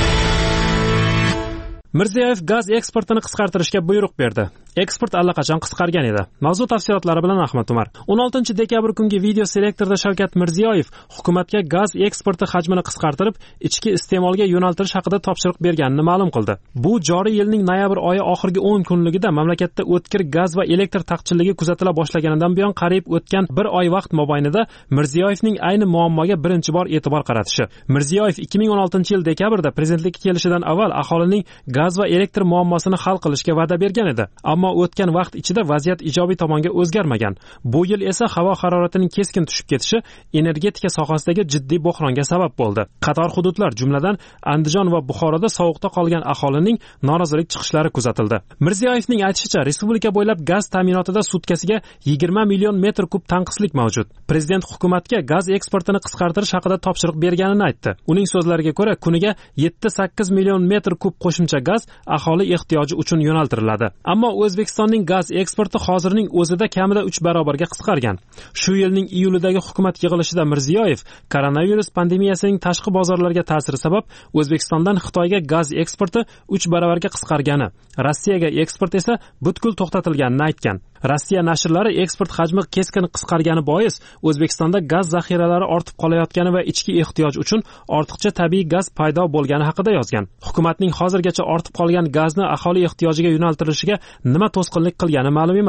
Mirziyoyev gaz eksportini qisqartirishga buyruq berdi. Eksport allaqachon qisqargan edi. Mavzu tafsilotlari bilan Ahmad Umar. 16-dekabr kungi video selektorda Shavkat Mirziyoyev hukumatga gaz eksporti hajmini qisqartirib, ichki iste'molga yo'naltirish haqida topshiriq berganini ma'lum qildi. Bu joriy yilning noyabr oyi oxirgi 10 kunligida mamlakatda o'tkir gaz va elektr taqchilligi kuzatila boshlaganidan buyon qariyb o'tgan bir oy vaqt mobaynida Mirziyoyevning ayni muammoga birinchi bor e'tibor qaratishi. Mirziyoyev 2016-yil dekabrda prezidentlikka kelishidan avval aholining gaz va elektr muammosini hal qilishga va'da bergan edi. Ammo o'tgan vaqt ichida vaziyat ijobiy tomonga o'zgarmagan. Bu yil esa havo haroratining keskin tushib ketishi energetika sohasidagi jiddiy bo'hronga sabab bo'ldi. Qator hududlar, jumladan Andijon va Buxoroda sovuqda qolgan aholining norozilik chiqishlari kuzatildi. Mirziyoyevning aytishicha, respublika bo'ylab gaz ta'minotida sutkasiga 20 million metr kub tanqislik mavjud. Prezident hukumatga gaz eksportini qisqartirish haqida topshiriq berganini aytdi. Uning so'zlariga ko'ra, kuniga 7-8 million metr kub qo'shimcha gaz aholi ehtiyoji uchun yo'naltiriladi. Ammo O'zbekistonning gaz eksporti hozirning o'zida kamida 3 barobarga qisqargan. Shu yilning iyulidagi hukumat yig'ilishida Mirziyoyev koronavirus pandemiyasining tashqi bozorlarga ta'siri sabab O'zbekistondan Xitoyga gaz eksporti 3 barobarga qisqargani, Rossiyaga eksport esa butkul to'xtatilganini aytgan. Rossiya nashrlari eksport hajmi keskin qisqargani bois O'zbekistonda gaz zaxiralari ortib qolayotgani va ichki ehtiyoj uchun ortiqcha tabiiy gaz paydo bo'lgani haqida yozgan. Hukumatning hozirgacha ortib qolgan gazni aholi ehtiyojiga yo'naltirilishiga nima to'sqinlik qilgani ma'lum emas.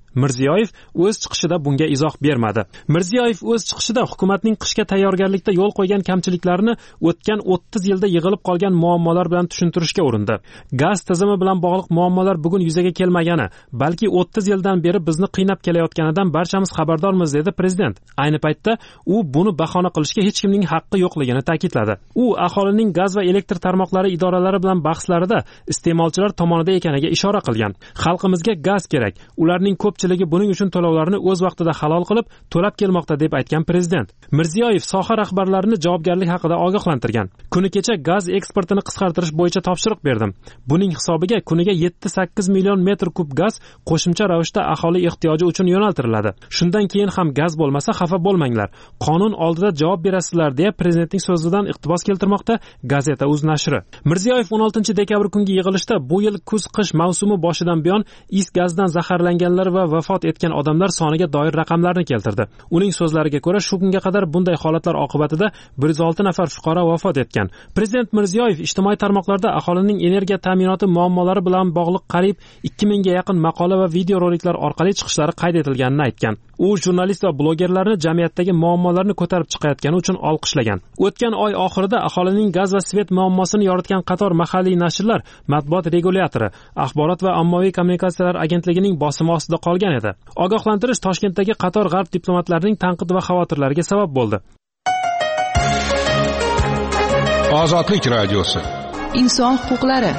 Mirziyoyev o'z chiqishida bunga izoh bermadi. Mirziyoyev o'z chiqishida hukumatning qishga tayyorgarlikda yo'l qo'ygan kamchiliklarni o'tgan 30 yilda yig'ilib qolgan muammolar bilan tushuntirishga urindi. Gaz tizimi bilan bog'liq muammolar bugun yuzaga kelmagani, balki 30 yildan beri bizni qiynab kelayotganidan barchamiz xabardormiz dedi prezident. Ayni paytda u buni bahona qilishga hech kimning haqqi yo'qligini ta'kidladi. U aholining gaz va elektr tarmoqlari idoralari bilan bahslarida iste'molchilar tomonida ekaniga ishora qilgan. Xalqimizga gaz kerak. Ularning ko'pchiligi buning uchun to'lovlarni o'z vaqtida halol qilib, to'lab kelmoqda deb aytgan prezident. Mirziyoyev soha rahbarlarini javobgarlik haqida ogohlantirgan. Kuni kecha gaz eksportini qisqartirish bo'yicha topshiriq berdim. Buning hisobiga kuniga 7-8 million metr kub gaz qo'shimcha ravishda aholi ehtiyoji uchun yo'naltiriladi. Shundan keyin ham gaz bo'lmasa xafa bo'lmanglar. Qonun oldida javob berasizlar deya prezidentning so'zidan iqtibos keltirmoqda Gazeta Uz nashri. Mirziyoyev 16 dekabr kungi yig'ilishda bu yil kuz-qish mavsumi boshidan buyon is gazdan zaharlanganlar va vafot etgan odamlar soniga doir raqamlarni keltirdi. Uning so'zlariga ko'ra, shu kunga qadar bunday holatlar oqibatida 106 nafar fuqaro vafot etgan. Prezident Mirziyoyev ijtimoiy tarmoqlarda aholining energiya ta'minoti muammolari bilan bog'liq qariyb 2000 ga yaqin maqola va video roliklar orqali chiqishlari qayd etilganini aytgan. U jurnalist va blogerlarni jamiyatdagi muammolarni ko'tarib chiqayotgani uchun olqishlagan. O'tgan oy oxirida aholining gaz va svet muammosini yoritgan qator mahalliy nashrlar matbuot regulyatori, axborot va ommaviy kommunikatsiyalar agentligining bosimi ostida qolgan edi. Ogohlantirish Toshkentdagi qator g'arb diplomatlarining tanqid va xavotirlariga sabab bo'ldi. Ozodlik radiosi. Inson huquqlari.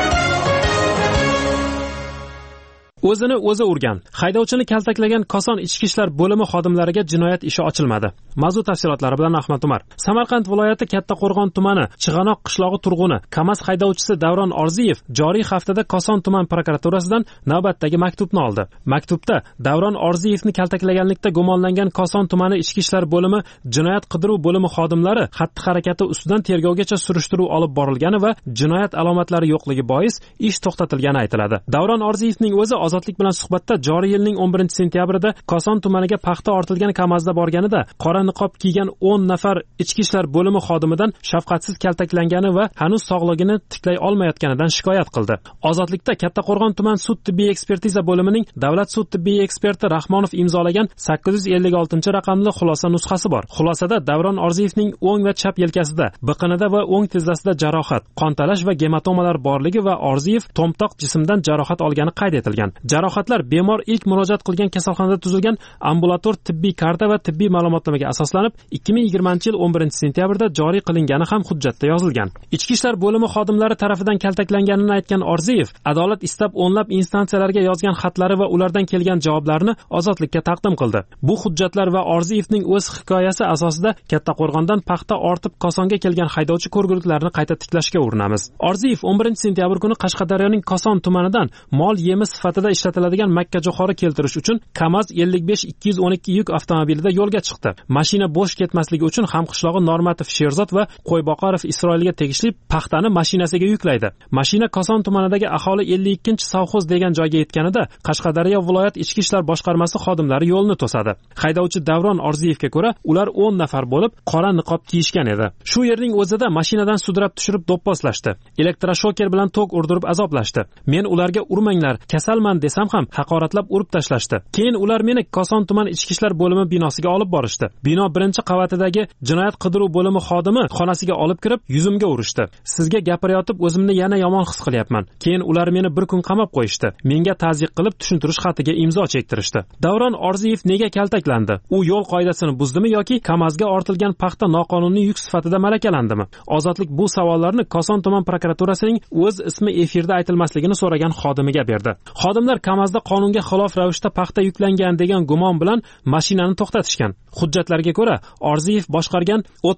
O'zini o'zi urgan, haydovchini kaltaklagan Koson ichki ishlar bo'limi xodimlariga jinoyat ishi ochilmadi. Mavzu tafsilotlari bilan Ahmad Umar. Samarqand viloyati Kattaqo'rg'on tumani Chig'anoq qishlog'i turg'uni Kamaz haydovchisi Davron Orziyev joriy haftada Koson tuman prokuraturasidan navbatdagi maktubni oldi. Maktubda Davron Orziyevni kaltaklaganlikda gumonlangan Koson tumani ichki ishlar bo'limi jinoyat qidiruv bo'limi xodimlari xatti-harakati ustidan tergovgacha surishtiruv olib borilgani va jinoyat alomatlari yo'qligi bois ish to'xtatilgani aytiladi. Davron Orziyevning o'zi Ozodlik bilan suhbatda joriy yilning 11-sentyabrida Koson tumaniga paxta ortilgan Kamazda borganida qora niqob kiygan 10 nafar ichki ishlar bo'limi xodimidan shafqatsiz kaltaklangani va hanuz sog'ligini tiklay olmayotganidan shikoyat qildi. Ozodlikda Kattaqo'rg'on tuman sud tibbiy ekspertiza bo'limining davlat sud tibbiy eksperti Rahmonov imzolagan 856-raqamli xulosa nusxasi bor. Xulosada Davron Orziyevning o'ng va chap yelkasida, biqinida va o'ng tizzasida jarohat, qontalash va gematomalar borligi va Orziyev to'mtoq jismdan jarohat olgani qayd etilgan. Jarohatlar bemor ilk murojaat qilgan kasalxonada tuzilgan ambulator tibbiy karta va tibbiy ma'lumotnomaga asoslanib 2020-yil 11-sentyabrda joriy qilingani ham hujjatda yozilgan. Ichki ishlar bo'limi xodimlari tarafidan kaltaklanganini aytgan Orziyev, adolat istab o'nlab instansiyalarga yozgan xatlari va ulardan kelgan javoblarni Ozodlikka taqdim qildi. Bu hujjatlar va Orziyevning o'z hikoyasi asosida Kattaqo'rg'ondan paxta ortib Kosonga kelgan haydovchi ko'rguliklarini qayta tiklashga urinamiz. Orziyev 11-sentyabr kuni Qashqadaryoning Koson tumanidan mol yemi sifatida ishlatiladigan makkajo'xori keltirish uchun Kamaz 55-212 yuk avtomobilida yo'lga chiqdi. Mashina bo'sh ketmasligi uchun Hamqishlog'i Normatov Sherzod va Qo'yboqarov Isroilga tegishli paxtani mashinasiga yuklaydi. Mashina Koson tumanidagi aholi 52-sovxoz degan joyga yetganida Qashqadaryo viloyat ichki ishlar boshqarmasi xodimlari yo'lni to'sadi. Haydovchi Davron Orziyevga ko'ra, ular 10 nafar bo'lib qora niqob kiyishgan edi. Shu yerning o'zida mashinadan sudrab tushirib do'pposlashdi. Elektroshoker bilan tok urdirib azoblashdi. Men ularga urmanglar, kasalman desam ham haqoratlab urib tashlashdi. Keyin ular meni Koson tuman ichki ishlar bo'limi binosiga olib borishdi. Bino birinchi qavatidagi jinoyat qidiruv bo'limi xodimi xonasiga olib kirib yuzimga urishdi. Sizga gapirayotib o'zimni yana yomon his qilyapman. Keyin ular meni bir kun qamab qo'yishdi. Menga ta'ziyq qilib tushuntirish xatiga imzo chektirishdi. Davron Orziyev nega kaltaklandi? U yo'l qoidasini buzdimi yoki Kamazga ortilgan paxta noqonuniy yuk sifatida malakalandimi? Ozodlik bu savollarni Koson tuman prokuraturasining o'z ismi efirda aytilmasligini so'ragan xodimiga berdi. Xodimlar Kamazda qonunga xilof ravishda paxta yuklangan degan gumon bilan mashinani to'xtatishgan. Hujjatlarga ko'ra, Orziyev boshqargan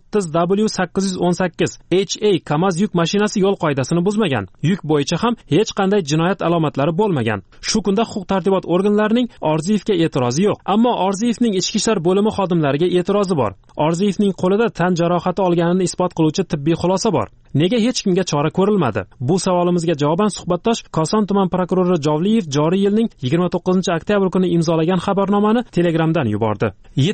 30W818 HA Kamaz yuk mashinasi yo'l qoidasini buzmagan. Yuk bo'yicha ham hech qanday jinoyat alomatlari bo'lmagan. Shu kunda huquq-tartibot organlarining Orziyevga e'tirozi yo'q, ammo Orziyevning ichki ishlar bo'limi xodimlariga e'tirozi bor. Orziyevning qo'lida tan jarohati olganini isbot qiluvchi tibbiy xulosa bor. Nega hech kimga chora ko'rilmadi? Bu savolimizga javoban suhbatdosh Koson tuman prokurori Jovliyev joriy yilning 29-oktyabr kuni imzolagan xabarnomani Telegramdan yubordi.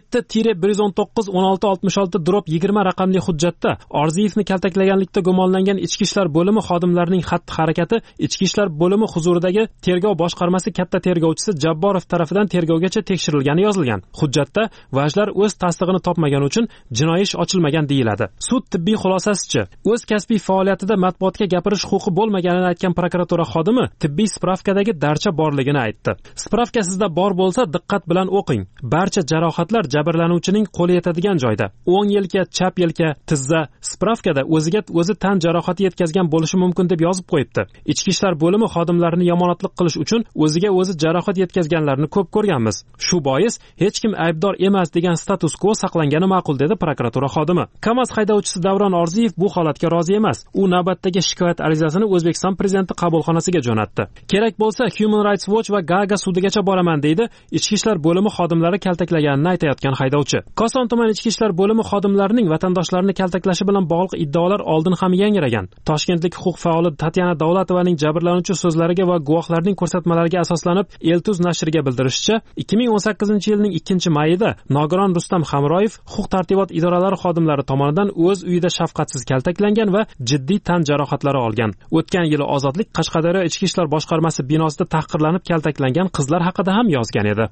7-119-1666-20 raqamli hujjatda Orziyevni kaltaklaganlikda gumonlangan Ichki ishlar bo'limi xodimlarining xatti-harakati Ichki ishlar bo'limi huzuridagi tergov boshqarmasi katta tergovchisi Jabborov tomonidan tergovgacha tekshirilgani yozilgan. Hujjatda vajlar o'z tasdig'ini topmagani uchun jinoiy ish ochilmagan deyiladi. Sud tibbiy xulosasicha, o'z kasbiy faoliyatida matbuotga gapirish huquqi bo'lmaganini aytgan prokuratura xodimi tibbiy spravkadagi darcha borligini aytdi. Spravka sizda bor bo'lsa diqqat bilan o'qing. Barcha jarohatlar jabrlanuvchining qo'li yetadigan joyda. O'ng yelka, chap yelka, tizza. Spravkada o'ziga o'zi tan jarohati yetkazgan bo'lishi mumkin deb yozib qo'yibdi. Ichki ishlar bo'limi xodimlarini yomonotlik qilish uchun o'ziga o'zi jarohat yetkazganlarni ko'p ko'rganmiz. Shu bois hech kim aybdor emas degan status quo saqlangani ma'qul dedi prokuratura xodimi. KAMAZ haydovchisi Davron Orziyev bu holatga rozi emas. U navbatdagi shikoyat arizasini O'zbekiston prezidenti qabulxonasiga jo'natdi. Kerak bo'lsa Human Rights Watch va Gaaga sudigacha boraman deydi Ichki ishlar bo'limi xodimlari kaltaklaganini aytayotgan haydovchi. Koson tuman Ichki ishlar bo'limi xodimlarining vatandoshlarni kaltaklashi bilan bog'liq iddaolar oldin ham yangragan. Toshkentlik huquq faoli Tatyana Davlatovaning jabrlanuvchi so'zlariga va guvohlarning ko'rsatmalariga asoslanib Eltuz nashriga bildirishicha, 2018-yilning 2-mayida Nogiron Rustam Hamroyev huquq tartibot idoralari xodimlari tomonidan o'z uyida shafqatsiz kaltaklangan va jiddiy tan jarohatlari olgan. O'tgan yili Ozodlik Qashqadaryo Ichki ishlar boshqarmasi binosida tahqirlanib kaltaklangan qizlar haqida ham yozgan edi.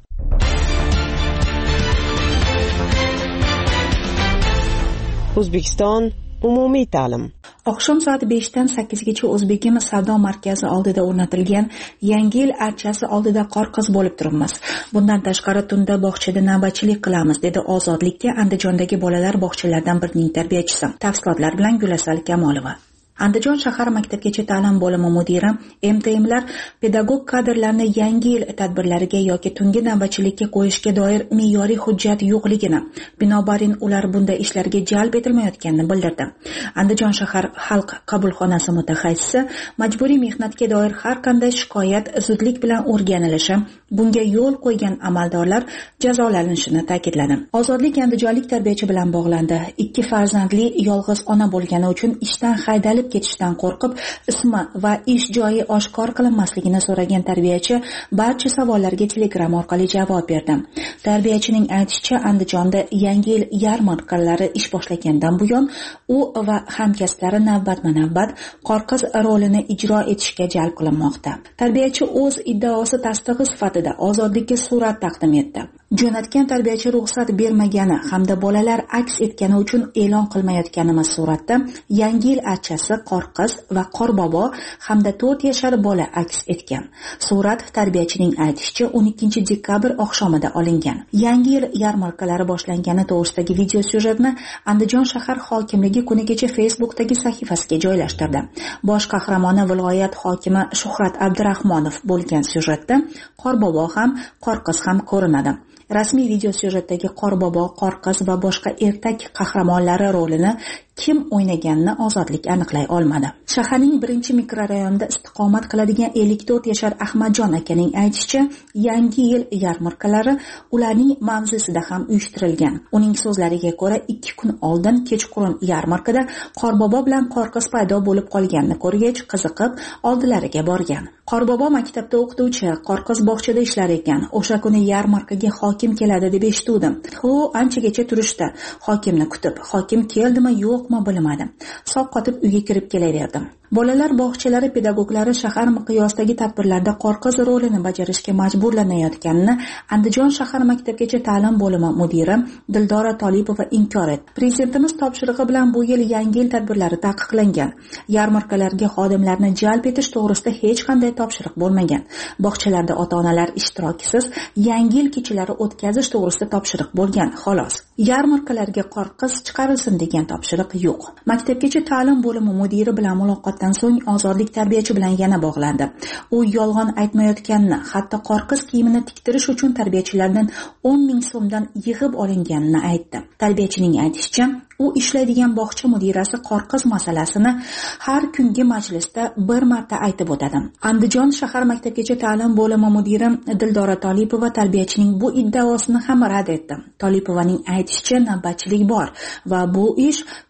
O'zbekiston umumiy ta'lim. Oqshom soat 5 dan 8 gacha O'zbekimiz savdo markazi oldida o'rnatilgan Yangi yil archasi oldida qorqiz bo'lib turibmiz. Bundan tashqari tunda bog'chada navbatchilik qilamiz, dedi Ozodlikka Andijondagi bolalar bog'chalaridan birining tarbiyachisi. Tafsilotlar bilan Gulasal Kamolova. Andijon shahar maktabgacha ta'lim bo'limi mudiri MTMlar pedagog kadrlarni yangi yil tadbirlariga yoki tungi navbatchilikka qo'yishga doir me'yoriy hujjat yo'qligini, binobarin ular bunday ishlarga jalb etilmayotganini bildirdi. Andijon shahar xalq qabulxonasi mutaxassisi majburiy mehnatga doir har qanday shikoyat zudlik bilan o'rganilishi, bunga yo'l qo'ygan amaldorlar jazolanishini ta'kidladi. Ozodlik andijonlik tarbiyachi bilan bog'landi. 2 farzandli yolg'iz ona bo'lgani uchun ishdan haydalib ketishdan qo'rqib ismi va ish joyi oshkor qilinmasligini so'ragan tarbiyachi barcha savollarga Telegram orqali javob berdi. Tarbiyachining aytishicha, Andijonda Yangi yil yarmarkalari ish boshlagandan buyon u va hamkasblari navbatma-navbat qorqiz rolini ijro etishga jalb qilinmoqda. Tarbiyachi o'z iddaosi tasdig'i sifatida Ozodlikka surat taqdim etdi. Jo'natgan tarbiyachi ruxsat bermagani hamda bolalar aks etgani uchun e'lon qilmayotganimiz suratda Yangi yil archasi, qorqiz va qorbobo hamda 4 yashar bola aks etgan. Surat tarbiyachining aytishicha 12 dekabr oqshomida olingan. Yangi yil yarmarkalari boshlangani to'g'risidagi video syujetni Andijon shahar hokimligi kunigacha Facebookdagi sahifasiga joylashtirdi. Bosh qahramoni viloyat hokimi Shuhrat Abdurahmonov bo'lgan syujetda qorbobo ham, qorqiz ham ko'rinadi. Rasmiy video syujetdagi qorbobo, qorqiz va boshqa ertak qahramonlari rolini kim o'ynaganini Ozodlik aniqlay olmadi. Shaharning 1-mikrorayonida istiqomat qiladigan 54 yashar Ahmadjon akaning aytishicha, Yangi yil yarmarkalari ularning mavzusida ham uyushtirilgan. Uning so'zlariga ko'ra, 2 kun oldin kechqurun yarmarkada qorbobo bilan qorqiz paydo bo'lib qolganini ko'rgach, qiziqib oldilariga borgan. Qorbobo maktabda o'qituvchi, qorqiz bog'chada ishlar ekan. O'sha kuni yarmarkaga hokim keladi deb eshitdim. Anchagacha turishdi. Hokimni kutib, hokim keldimi yo'qmi bilmadim. Soqqotib uyga kirib kelaverdim. Bolalar bog'chalari pedagoglari shahar miqyosidagi tadbirlarda qorqiz rolini bajarishga majburlanayotganini Andijon shahar maktabgacha ta'lim bo'limi mudiri Dildora Tolipova inkor etdi. Prezidentimiz topshirig'i bilan bu yil Yangi yil tadbirlari taqiqlangan. Yarmarkalarga xodimlarni jalb etish to'g'risida hech qanday topshiriq bo'lmagan. Bog'chalarda ota-onalar ishtirokisiz Yangi yil kechalari o'tkazish to'g'risida topshiriq bo'lgan, xolos. Yarmarkalarga qorqiz chiqarilsin degan topshiriq yo'q. Maktabgacha ta'lim bo'limi mudiri bilan muloqot so'ng Ozodlik tarbiyachi bilan yana bog'landi. U yolg'on aytmayotganini, hatto qorqiz kiyimini tiktirish uchun tarbiyachilardan 10 ming so'mdan yig'ib olinganini aytdi. Tarbiyachining aytishicha, u ishlaydigan bog'cha mudirasi qorqiz masalasini har kungi majlisda bir marta aytib o'tadi. Andijon shahar maktabgacha ta'lim bo'limi mudiri Dildora Tolipova tarbiyachining bu iddaosini ham rad etdi. Tolipovaning aytishicha, navbatchilik bor va bu ish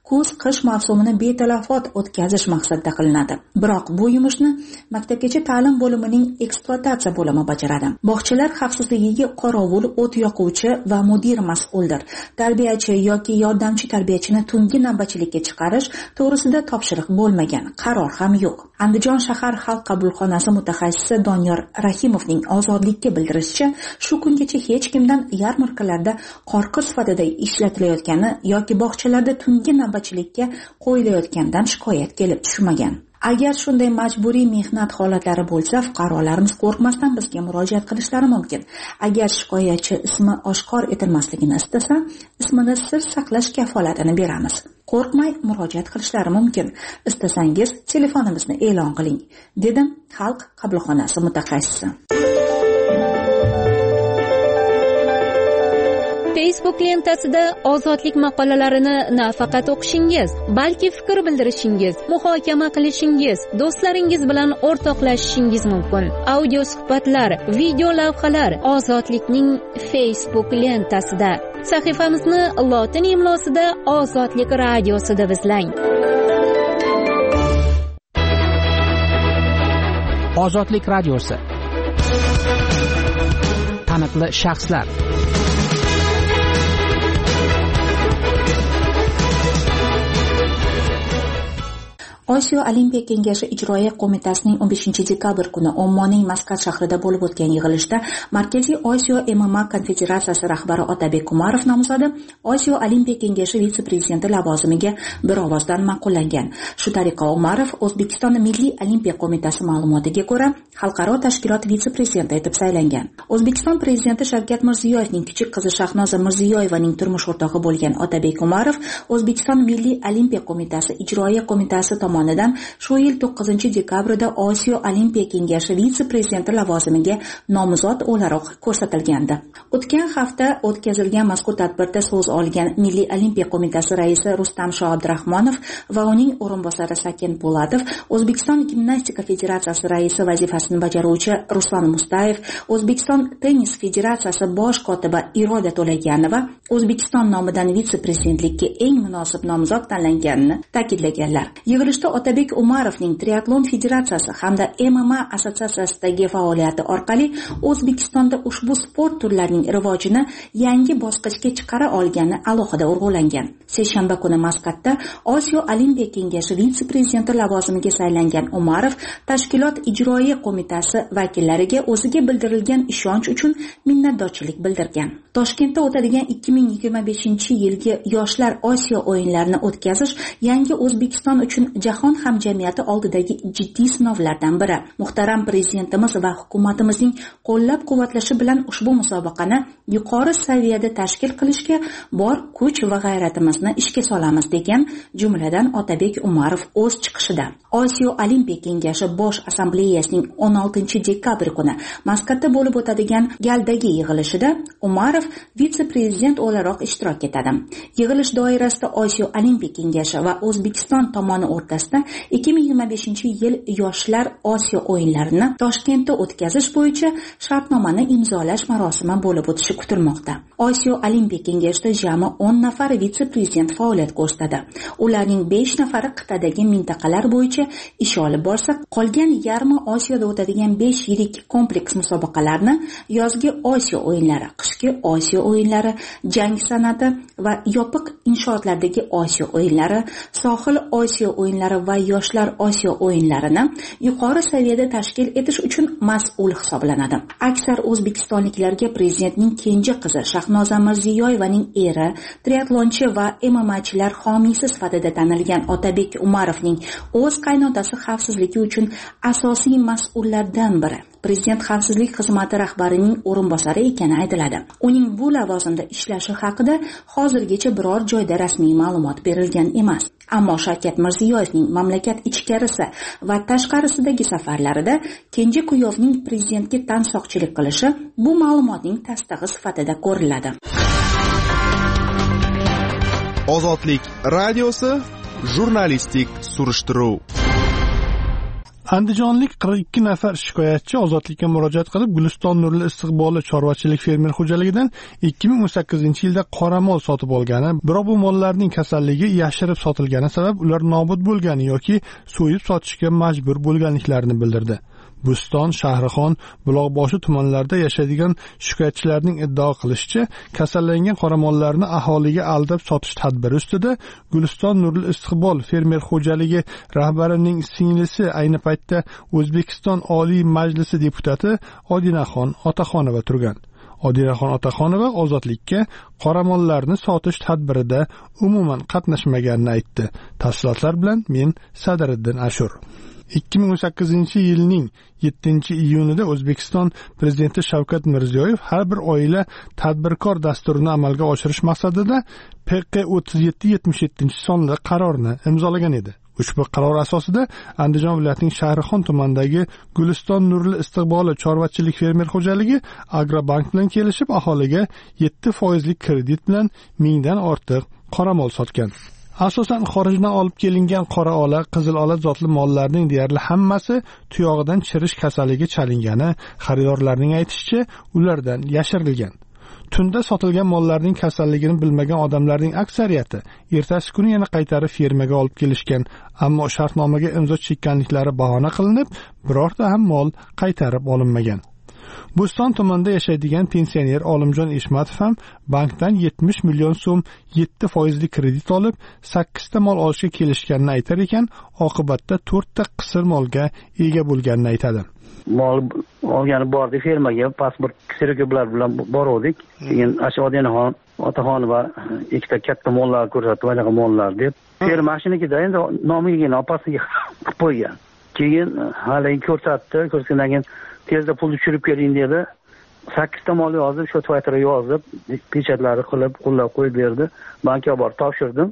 kuz-qish mavsumini betalafot o'tkazish maqsadida qilinadi. Biroq bu yumushni maktabgacha ta'lim bo'limining ekspluatatsiya bo'limi bajaradi. Bog'chalar xavfsizligiga qorovul, o't yoquvchi va mudir mas'uldir. Tarbiyachi yoki yordamchi tarbiyachini tungi navbatchilikka chiqarish to'g'risida topshiriq bo'lmagan, qaror ham yo'q. Andijon shahar xalq qabulxonasi mutaxassisi Doniyor Rahimovning Ozodlikka bildirishicha, shu kungacha hech kimdan yarmarkalarda qorqir sifatida ishlatilayotgani yoki bog'chalarda tungi navbatchilikka qo'yilayotganidan shikoyat kelib tushmagan. Agar shunday majburiy mehnat holatlari bo'lsa, fuqarolarimiz qo'rqmasdan bizga murojaat qilishlari mumkin. Agar shikoyatchi ismi oshkor etilmasligini istasa, ismini sir saqlash kafolatini beramiz. Qo'rqmay murojaat qilishlari mumkin. Istasangiz telefonimizni e'lon qiling, dedi xalq qabulxonasi mutaxassisi. Facebook lentasida ozodlik maqolalarini nafaqat o'qishingiz, balki fikr bildirishingiz, muhokama qilishingiz, do'stlaringiz bilan o'rtoqlashishingiz mumkin. Audio suhbatlar, video lavhalar Ozodlikning Facebook lentasida. Sahifamizni lotin imlosida Ozodlik radiosi deb izlang. Ozodlik radiosi. Taniqli shaxslar. Osiyo Olimpiya Kengashi Ijroiya qo'mitasining 15-dekabr kuni Ommonning Maskat shahrida bo'lib o'tgan yig'ilishda Markaziy Osiyo MMA konfederatsiyasi rahbari Otabek Umarov nomzodi Osiyo Olimpiya Kengashi vitse-prezidenti lavozimiga bir ovozdan ma'qullangan. Shu tariqa Umarov O'zbekiston Milliy Olimpiya qo'mitasi ma'lumotiga ko'ra xalqaro tashkilot vitse-prezidenti etib saylangan. O'zbekiston prezidenti Shavkat Mirziyoyevning kichik qizi Shahnoza Mirziyoyevaning turmush o'rtog'i bo'lgan Otabek Umarov O'zbekiston Milliy Olimpiya qo'mitasi Ijroiya qo'mitasi tomonidan shu yil 9-dekabrda Osiyo Olimpiya Kengashi vitse-prezidenti lavozimiga nomzod o'laroq ko'rsatilgandi. O'tgan hafta o'tkazilgan mazkur tadbirda so'z olgan Milliy Olimpiya qo'mitasi raisi Rustam Shoabdirahmonov va uning o'rinbosari Sakin Po'latov, O'zbekiston gimnastika federatsiyasi raisi vazifasini bajaruvchi Ruslan Mustayev, O'zbekiston tennis federatsiyasi bosh kotibi Iroda To'laganova O'zbekiston nomidan vitse-prezidentlikka eng munosib nomzod tanlanganini ta'kidlaganlar. Yig'ilishda Otabek Umarovning Triatlon federatsiyasi hamda MMA assotsiatsiyasidagi faoliyati orqali O'zbekistonda ushbu sport turlarining rivojini yangi bosqichga chiqara olgani alohida urg'ulangan. Seshanba kuni Maskatda Osiyo Olimpiya Kengashi vitse-prezidenti lavozimiga saylangan Umarov tashkilot ijroiya qo'mitasi vakillariga o'ziga bildirilgan ishonch uchun minnatdorchilik bildirgan. Toshkentda o'tadigan 2025-yilgi Yoshlar Osiyo o'yinlarini o'tkazish yangi O'zbekiston uchun jahon hamjamiyati oldidagi jiddiy sinovlardan biri. Muhtaram prezidentimiz va hukumatimizning qo'llab-quvvatlashi bilan ushbu musobaqani yuqori saviyada tashkil qilishga bor kuch va g'ayratimizni ishga solamiz, degan jumladan Otabek Umarov o'z chiqishida. Osiyo Olimpiya Kengashi bosh assambleyasining 16-dekabr kuni Maskatda bo'lib o'tadigan galdagi yig'ilishida Umarov vitse-prezident o'laroq ishtirok etadi. Yig'ilish doirasida Osiyo Olimpiya Kengashi va O'zbekiston tomoni o'rtasida 2025-yil Yoshlar Osiyo o'yinlarini Toshkentda o'tkazish bo'yicha shartnomani imzolash marosimi bo'lib o'tishi kutilmoqda. Osiyo Olimpiya Kengashida jami 10 nafar vitse-prezident faoliyat ko'rsatadi. Ularning 5 nafari qit'adagi mintaqalar bo'yicha ish olib borsa, qolgan yarmi Osiyoda o'tadigan 5 yirik kompleks musobaqalarni yozgi Osiyo o'yinlari, qishki Osiyo o'yinlari, jang san'ati va yopiq inshootlardagi Osiyo o'yinlari, sohil Osiyo o'yinlari va Yoshlar Osiyo o'yinlarini yuqori saviyada tashkil etish uchun mas'ul hisoblanadi. Aksar o'zbekistonliklarga prezidentning kenja qizi Shahnoza Mirziyoyevaning eri, triatlonchi va MMAchilar homiysi sifatida tanilgan Otabek Umarovning o'z qaynotasi xavfsizligi uchun asosiy mas'ullardan biri. Prezident xavfsizlik xizmati rahbarining o'rinbosari ekani aytiladi. Uning bu lavozimda ishlashi haqida hozirgacha biror joyda rasmiy ma'lumot berilgan emas. Ammo Shavkat Mirziyoyevning mamlakat ichkarisi va tashqarisidagi safarlarida kenja kuyovning prezidentga tansoqchilik qilishi bu ma'lumotning tasdig'i sifatida ko'riladi. Ozodlik radiosi, jurnalistik surishtiruv. Andijonlik 42 nafar shikoyatchi ozodlikka murojaat qilib, Guliston Nurli istiqbolli chorvachilik fermer xo'jaligidan 2018-yilda qoramol sotib olgani, biroq bu mollarning kasalligi yashirib sotilgani sabab ular nobud bo'lgani yoki so'yib sotishga majbur bo'lganliklarini bildirdi. Buston, Shahrixon, Buloqboshi tumanlarida yashaydigan shikoyatchilarning iddao qilishicha, kasallangan qoramollarni aholiga aldab sotish tadbiri ustida Guliston Nurli istiqbol fermer xo'jaligi rahbarining singlisi ayni paytda O'zbekiston Oliy Majlisi deputati Odinaxon Otaxonova turgan. Odinaxon Otaxonova ozodlikka qoramollarni sotish tadbirida umuman qatnashmaganini aytdi. Tafsilotlar bilan men Sadiriddin Ashur. 2018-yilning 7-iyunida O'zbekiston Prezidenti Shavkat Mirziyoyev har bir oila tadbirkor dasturini amalga oshirish maqsadida PQ3777 qarorni imzolagan edi. Ushbu qaror asosida Andijon viloyatining Shahrixon tumanidagi Guliston Nurli istiqbolli chorvachilik fermer xo'jaligi Agrobank bilan kelishib, aholiga 7% kredit bilan 1000 dan ortiq qoramol sotgan. Asosan xorijdan olib kelingan qora ola, qizil ola zotli mollarning deyarli hammasi tuyog'idan chirish kasaliga chalingani, xaridorlarning aytishicha, ulardan yashirilgan. Tunda sotilgan mollarning kasalligini bilmagan odamlarning aksariyati ertasi kuni yana qaytarib fermaga olib kelishgan, ammo shartnomaga imzo chekkanliklari bahona qilinib, birorta ham mol qaytarib olinmagan. Buston tumanida yashaydigan pensioner Olimjon Eshmatov ham bankdan 70 million so'm 7% kredit olib, 8 ta mol olishga kelishganini aytar ekan, oqibatda 4 ta qisir molga ega bo'lganini aytadi. Mol olgani bordi fermaga, pasport sertifikatlar bilan bordik. Keyin Ashodiyaxon Otaxonova ikkita katta mollar ko'rsatdi, anaqa mollar deb. Ferma mashinikida endi nomiga opasiga qilib qo'ygan. Keyin hali ko'rsatgandan keyin tezda pul tushirib keling dedi. 8 ta mol yozib, shu Twitterga yozib, pechatlari qilib, qo'llab qo'yib berdi. Bankka borib topshirdim.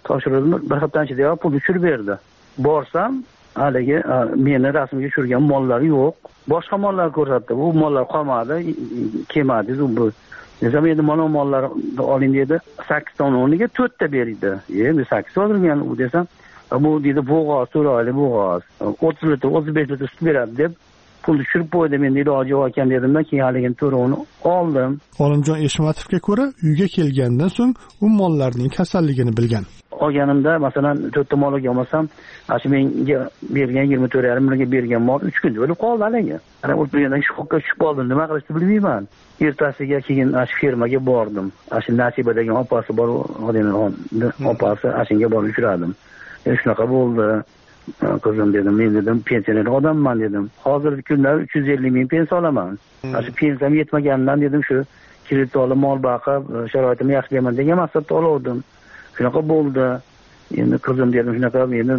Bir haftadan ichida pul tushirib berdi. Borsam, haligi meni rasmga tushirgan mollar yo'q. Boshqa mollar ko'rsatdi. Bu mollar qolmadi, kelmadi. Bu desam endi mana mollar oling dedi. 8 ta o'rniga 4 ta berdi. Endi 8 ta olgan u desam, bu dedi bo'g'oz, to'rayli bo'g'oz. 30 litr, 35 litr sut beradi deb pul tushirib qo'ydim, endi iloji yo'q ekan dedimda, keyin haligini to'rovini oldim. Olimjon Eshmatovga ko'ra, uyga kelgandan so'ng u mollarning kasalligini bilgan. Olganimda, masalan, 4 ta mol olmasam, ashi menga bergan 24,5 millionga bergan mol 3 kunda o'lib qoldi haliga. Ana o'tmagandan shokka tushib qoldim, nima qilishni bilmayman. Ertasiga keyin ash fermaga bordim. Ashi Nasiba degan opasi bor, Odinaxon opasi, ashinga borib uchradim. Shunaqa bo'ldi. Qizim dedim, men dedim, pensioner odamman dedim. Hozirgi kunlar 350 ming pensiya olaman. Shu pensiyam yetmaganidan dedim, shu kredit olib mol boqib, sharoitimni yaxshilayman degan maqsadda oldim. Shunaqa bo'ldi. Endi qizim dedim, shunaqa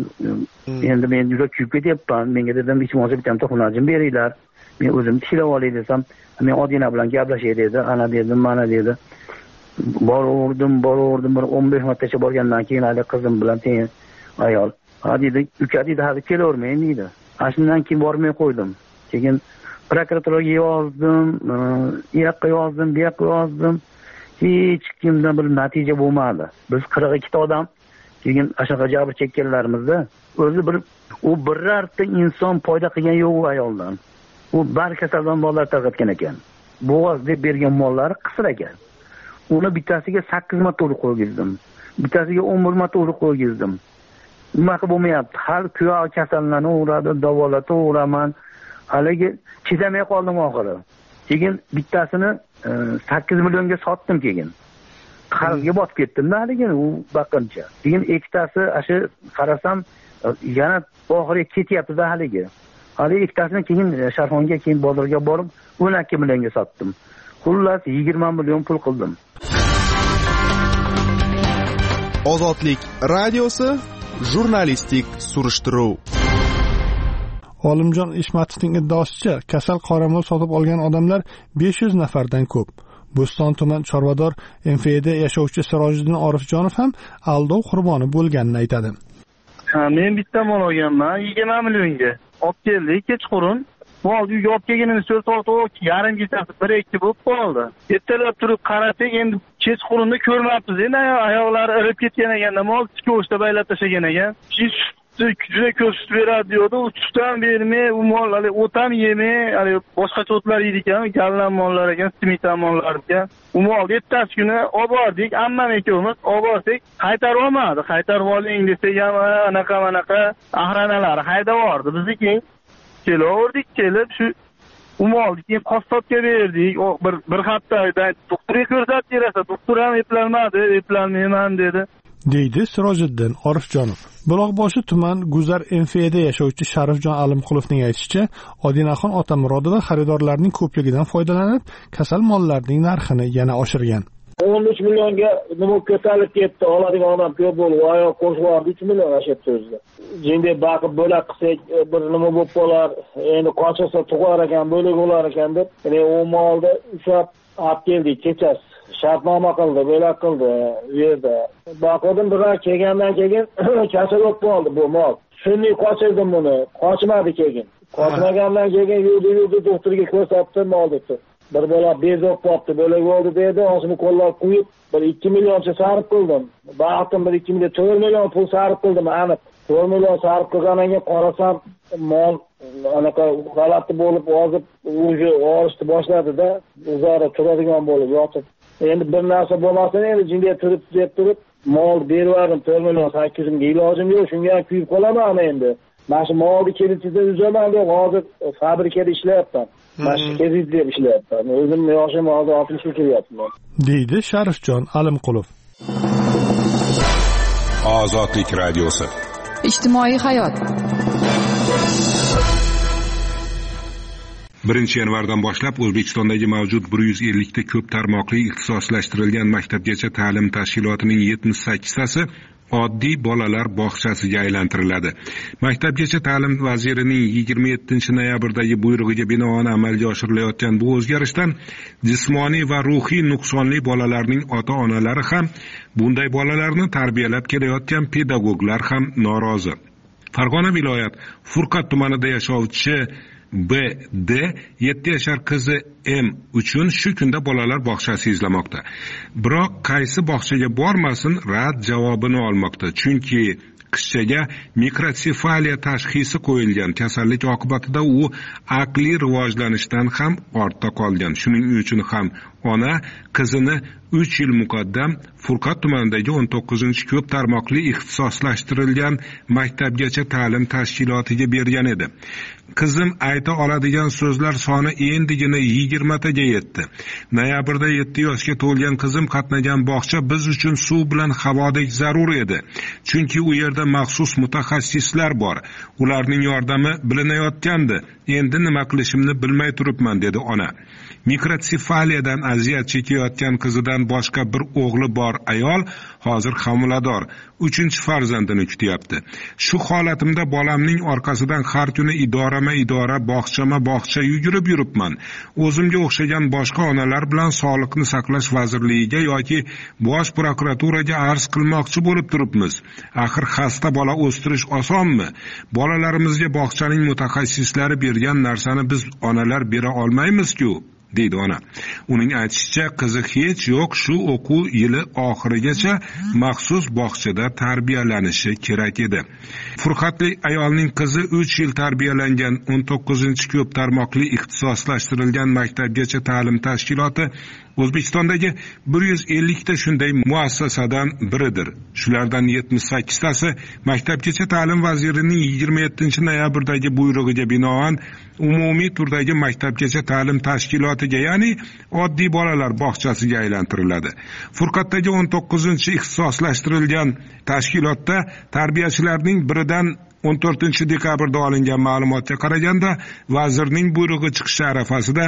endi men juda kuyib ketyapman. Menga dedim, hech bo'lmasa bitta to'qnajim beringlar. Men o'zim tishlab olay desam, men Odina bilan gaplashay dedi. Ana dedim, mana dedi. Boraverdim, bir 15 martacha borgandan keyin hali qizim bilan teng ayol dedi, uka dedi, hali kelavermang dedi. Shundan keyin bormay qo'ydim. Keyin prokuraturaga yozdim, u yoqqa yozdim, bu yoqqa yozdim. Hech kimdan bir natija bo'lmadi. Biz 42 ta odam keyin ashaqa jabr chekkanlarimizda o'zi u birorta inson foyda qilgan yo'q u ayoldan. U bar kasaldan mollar tarqatgan ekan. Bo'g'oz deb bergan mollari qisir ekan. Uni bittasiga 8 marta urib qo'ygizdim. Bittasiga 11 marta urib qo'ygizdim. Nima bo'lmayapti? Har kuyov kasallanaveradi, davolataveraman. Haligi chidamay qoldim oxiri. Keyin bittasini 8 millionga sotdim keyin. Qarzga botib ketdim-da haligi u baqincha. Keyin ikkitasi ashi qarasam yana oxiriga ketyapti-da haligi. Haligi ikkitasini keyin Sharxonga, keyin bozorga borib 12 millionga sotdim. Xullas 20 million pul qildim. Ozodlik radiosi jurnalistik surishtiruv. Olimjon Eshmatovning iddaosicha, kasal qoramol sotib olgan odamlar 500 nafardan ko'p. Bo'ston tuman chorvador MFEda yashovchi Sirojiddin Orifjonov ham aldov qurboni bo'lganini aytadi. Men bitta mol olganman 20 millionga. Olib keldik kechqurun. Mol uyga olib kelganimiz 4 soat yarim kechasi 1-2 bo'lib qoldi. Ertalab turib qarasak, endi kechqurunda ko'rmabmiz. Endi oyoqlari irib ketgan ekan, mol tiko'shda baylab tashlagan ekan. juda ko'p sut beradi deydi. U sutdan bermay, u mollar o't ham yemay, boshqacha o'tlar yeydi ekan, gallan mollar ekan, simitan mollar ekan. U molni ertasi kuni olib bordik, ammam ikkovimiz olib bordik, qaytarib olmadi. Qaytarib oling desak ham anaqa ahranalari haydab yubordi. Biz keyin kelib shu u molni keyin qassobga berdik. Bir haftadan doktorga ko'rsatib berasa, doktor ham eplanmayman dedi. deydi Sirojiddin Orifjonov. Buloqboshi tuman Guzar MFda yashovchi Sharifjon Alimqulovning aytishicha, Odinaxon Otamurodova xaridorlarning ko'pligidan foydalanib, kasal mollarning narxini yana oshirgan. 13 millionga nima ko'tarilib ketdi, oladigan odam ko'p bo'lib, oyoq qo'shib oldi 3 million ashab o'zida. Jinday baqib bo'lak qilsak, bir nima bo'lib qolar, endi qochsa tug'ar ekan, bo'lak bo'lar ekan deb, u molni ushlab olib keldik kechasi. Shartnoma qildi, bo'lak qildi u yerda. Baqirdim, biroq kelgandan keyin kasal bo'lib qoldi bu mol. Shunday qochirdim buni, qochmadi keyin. Qochmagandan keyin yurdi doktorga ko'rsatdim molni. Bir bola bezib qolibdi, bo'lak bo'ldi dedi, o'zini qo'llab qo'yib, bir 2 millioncha sarf qildim. Baqtim bir 2 million, 4 million pul sarf qildim, aniq. 4 million sarf qilgandan keyin qarasam, mol anaqa g'alati bo'lib, hozir o'zi olishni boshladi-da, o'zaro turadigan bo'lib yotib. Endi bir narsa bo'lmasin, endi jinday turib mol berib 4 million 800 ming ilojim yo'q, shunga kuyib qolaman endi. Mana shu molni kreditida uzaman deb hozir fabrikada ishlayapman. Mana shu kreditda ishlayapman. O'zim yoshim hozir 60 ga kelyapman. deydi Sharifjon Alimqulov. Ozodlik radiosi. Ijtimoiy hayot. 1 yanvardan boshlab O'zbekistondagi mavjud 150 ta ko'p tarmoqli ixtisoslashtirilgan maktabgacha ta'lim tashkilotining 78 tasi oddiy bolalar bog'chasiga aylantiriladi. Maktabgacha ta'lim vazirining 27-noyabrdagi buyrug'iga binoan amalga oshirilayotgan bu o'zgarishdan jismoniy va ruhiy nuqsonli bolalarning ota-onalari ham, bunday bolalarni tarbiyalab kelayotgan pedagoglar ham norozi. Farg'ona viloyat Furqat tumanida yashovchi B.D. 7 yashar qizi M uchun shu kunda bolalar bog'chasi izlamoqda. Biroq qaysi bog'chaga bormasin rad javobini olmoqda. Chunki qizchaga mikrosefaliya tashxisi qo'yilgan. Kasallik oqibatida u aqliy rivojlanishdan ham ortda qolgan. Shuning uchun ham ona qizini 3 yil muqaddam Furqat tumanidagi 19-ko'p tarmoqli ixtisoslashtirilgan maktabgacha ta'lim tashkilotiga bergan edi. Qizim ayta oladigan so'zlar soni endigina 20 taga yetdi. Noyabrda 7 yoshga to'lgan qizim qatnagan bog'cha biz uchun suv bilan havodek zarur edi. Chunki u yerda maxsus mutaxassislar bor. Ularning yordami bilinayotgandi. Endi nima qilishimni bilmay turibman, dedi ona. Mikrosefaliyadan aziyat chekayotgan qizidan boshqa bir o'g'li bor ayol hozir homilador, 3-farzandini kutyapti. Shu holatimda bolamning orqasidan har kuni idora bog'cha yugurib yuribman. O'zimga o'xshagan boshqa onalar bilan Sog'liqni saqlash vazirligiga yoki bosh prokuraturaga arz qilmoqchi bo'lib turibmiz. Axir xasta bola o'stirish osonmi? Bolalarimizga bog'chaning mutaxassislari bergan narsani biz onalar bera olmaymiz-ku, deydi ona. Uning aytishicha, qizi hech yo'q shu o'quv yili oxirigacha maxsus bog'chada tarbiyalanishi kerak edi. Furqatli ayolning qizi 3 yil tarbiyalangan 19-ko'p tarmoqli ixtisoslashtirilgan maktabgacha ta'lim tashkiloti O'zbekistondagi 150 ta shunday muassasadan biridir. Shulardan 78 tasi maktabgacha ta'lim vazirining 27-noyabrdagi buyrug'iga binoan umumiy turdagi maktabgacha ta'lim tashkilotiga, ya'ni oddiy bolalar bog'chasiga aylantiriladi. Furqatdagi 19-ixtisoslashtirilgan tashkilotda tarbiyachilarning biridan 14-dekabrda olingan ma'lumotga qaraganda vazirning buyrug'i chiqishi arafasida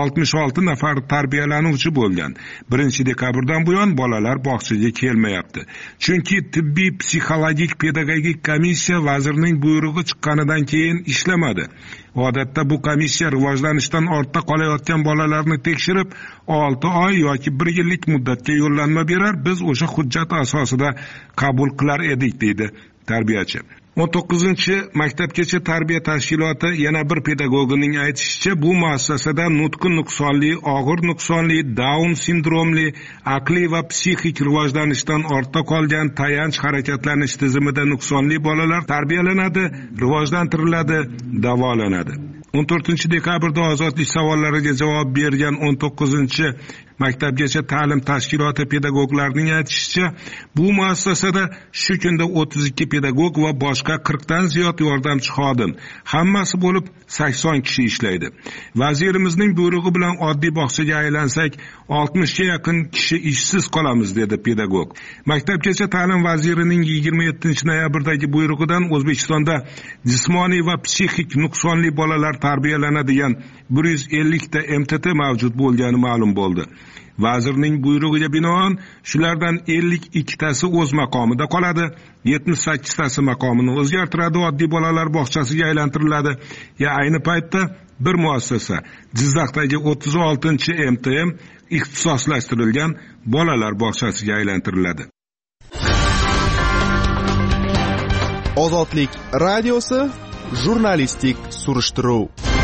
66 nafar tarbiyalanuvchi bo'lgan. 1-dekabrdan buyon bolalar bog'chaga kelmayapti. Chunki tibbiy, psixologik, pedagogik komissiya vazirning buyrug'i chiqqanidan keyin ishlamadi. Odatda bu komissiya rivojlanishdan ortda qolayotgan bolalarni tekshirib 6 oy yoki 1 yillik muddatga yo'llanma berar, biz o'sha hujjat asosida qabul qilar edik, deydi tarbiyachi. Maktabgacha tarbiya tashkiloti yana bir pedagogining aytishicha, bu muassasada nutqi nuqsonli, og'ir nuqsonli, Down sindromli, aqliy va psixik rivojlanishdan ortda qolgan tayanch harakatlanish tizimida nuqsonli bolalar tarbiyalanadi, rivojlantiriladi, davolanadi. 14 dekabrda ozodlik savollariga javob bergan 19 maktabgacha ta'lim tashkiloti pedagoglarining aytishicha, bu muassasada shu kunda 32 pedagog va boshqa 40 dan ziyod yordamchi xodim, hammasi bo'lib 80 kishi ishlaydi. Vazirimizning buyrug'i bilan oddiy bog'chaga aylansak, 60 ga yaqin kishi ishsiz qolamiz, dedi pedagog. Maktabgacha ta'lim vazirining 27 noyabrdagi buyrug'idan O'zbekistonda jismoniy va psixik nuqsonli bolalar tarbiyalanadigan 150 ta MTT mavjud bo'lgani ma'lum bo'ldi. Vazirning buyrug'iga binoan shulardan 52 tasi o'z maqomida qoladi, 78 tasi maqomini o'zgartiradi, oddiy bolalar bog'chasiga aylantiriladi. Ayni paytda bir muassasa Jizzaxdagi 36 MTM ixtisoslashtirilgan bolalar bog'chasiga aylantiriladi. Ozodlik radiosi jurnalistik surishtiruv.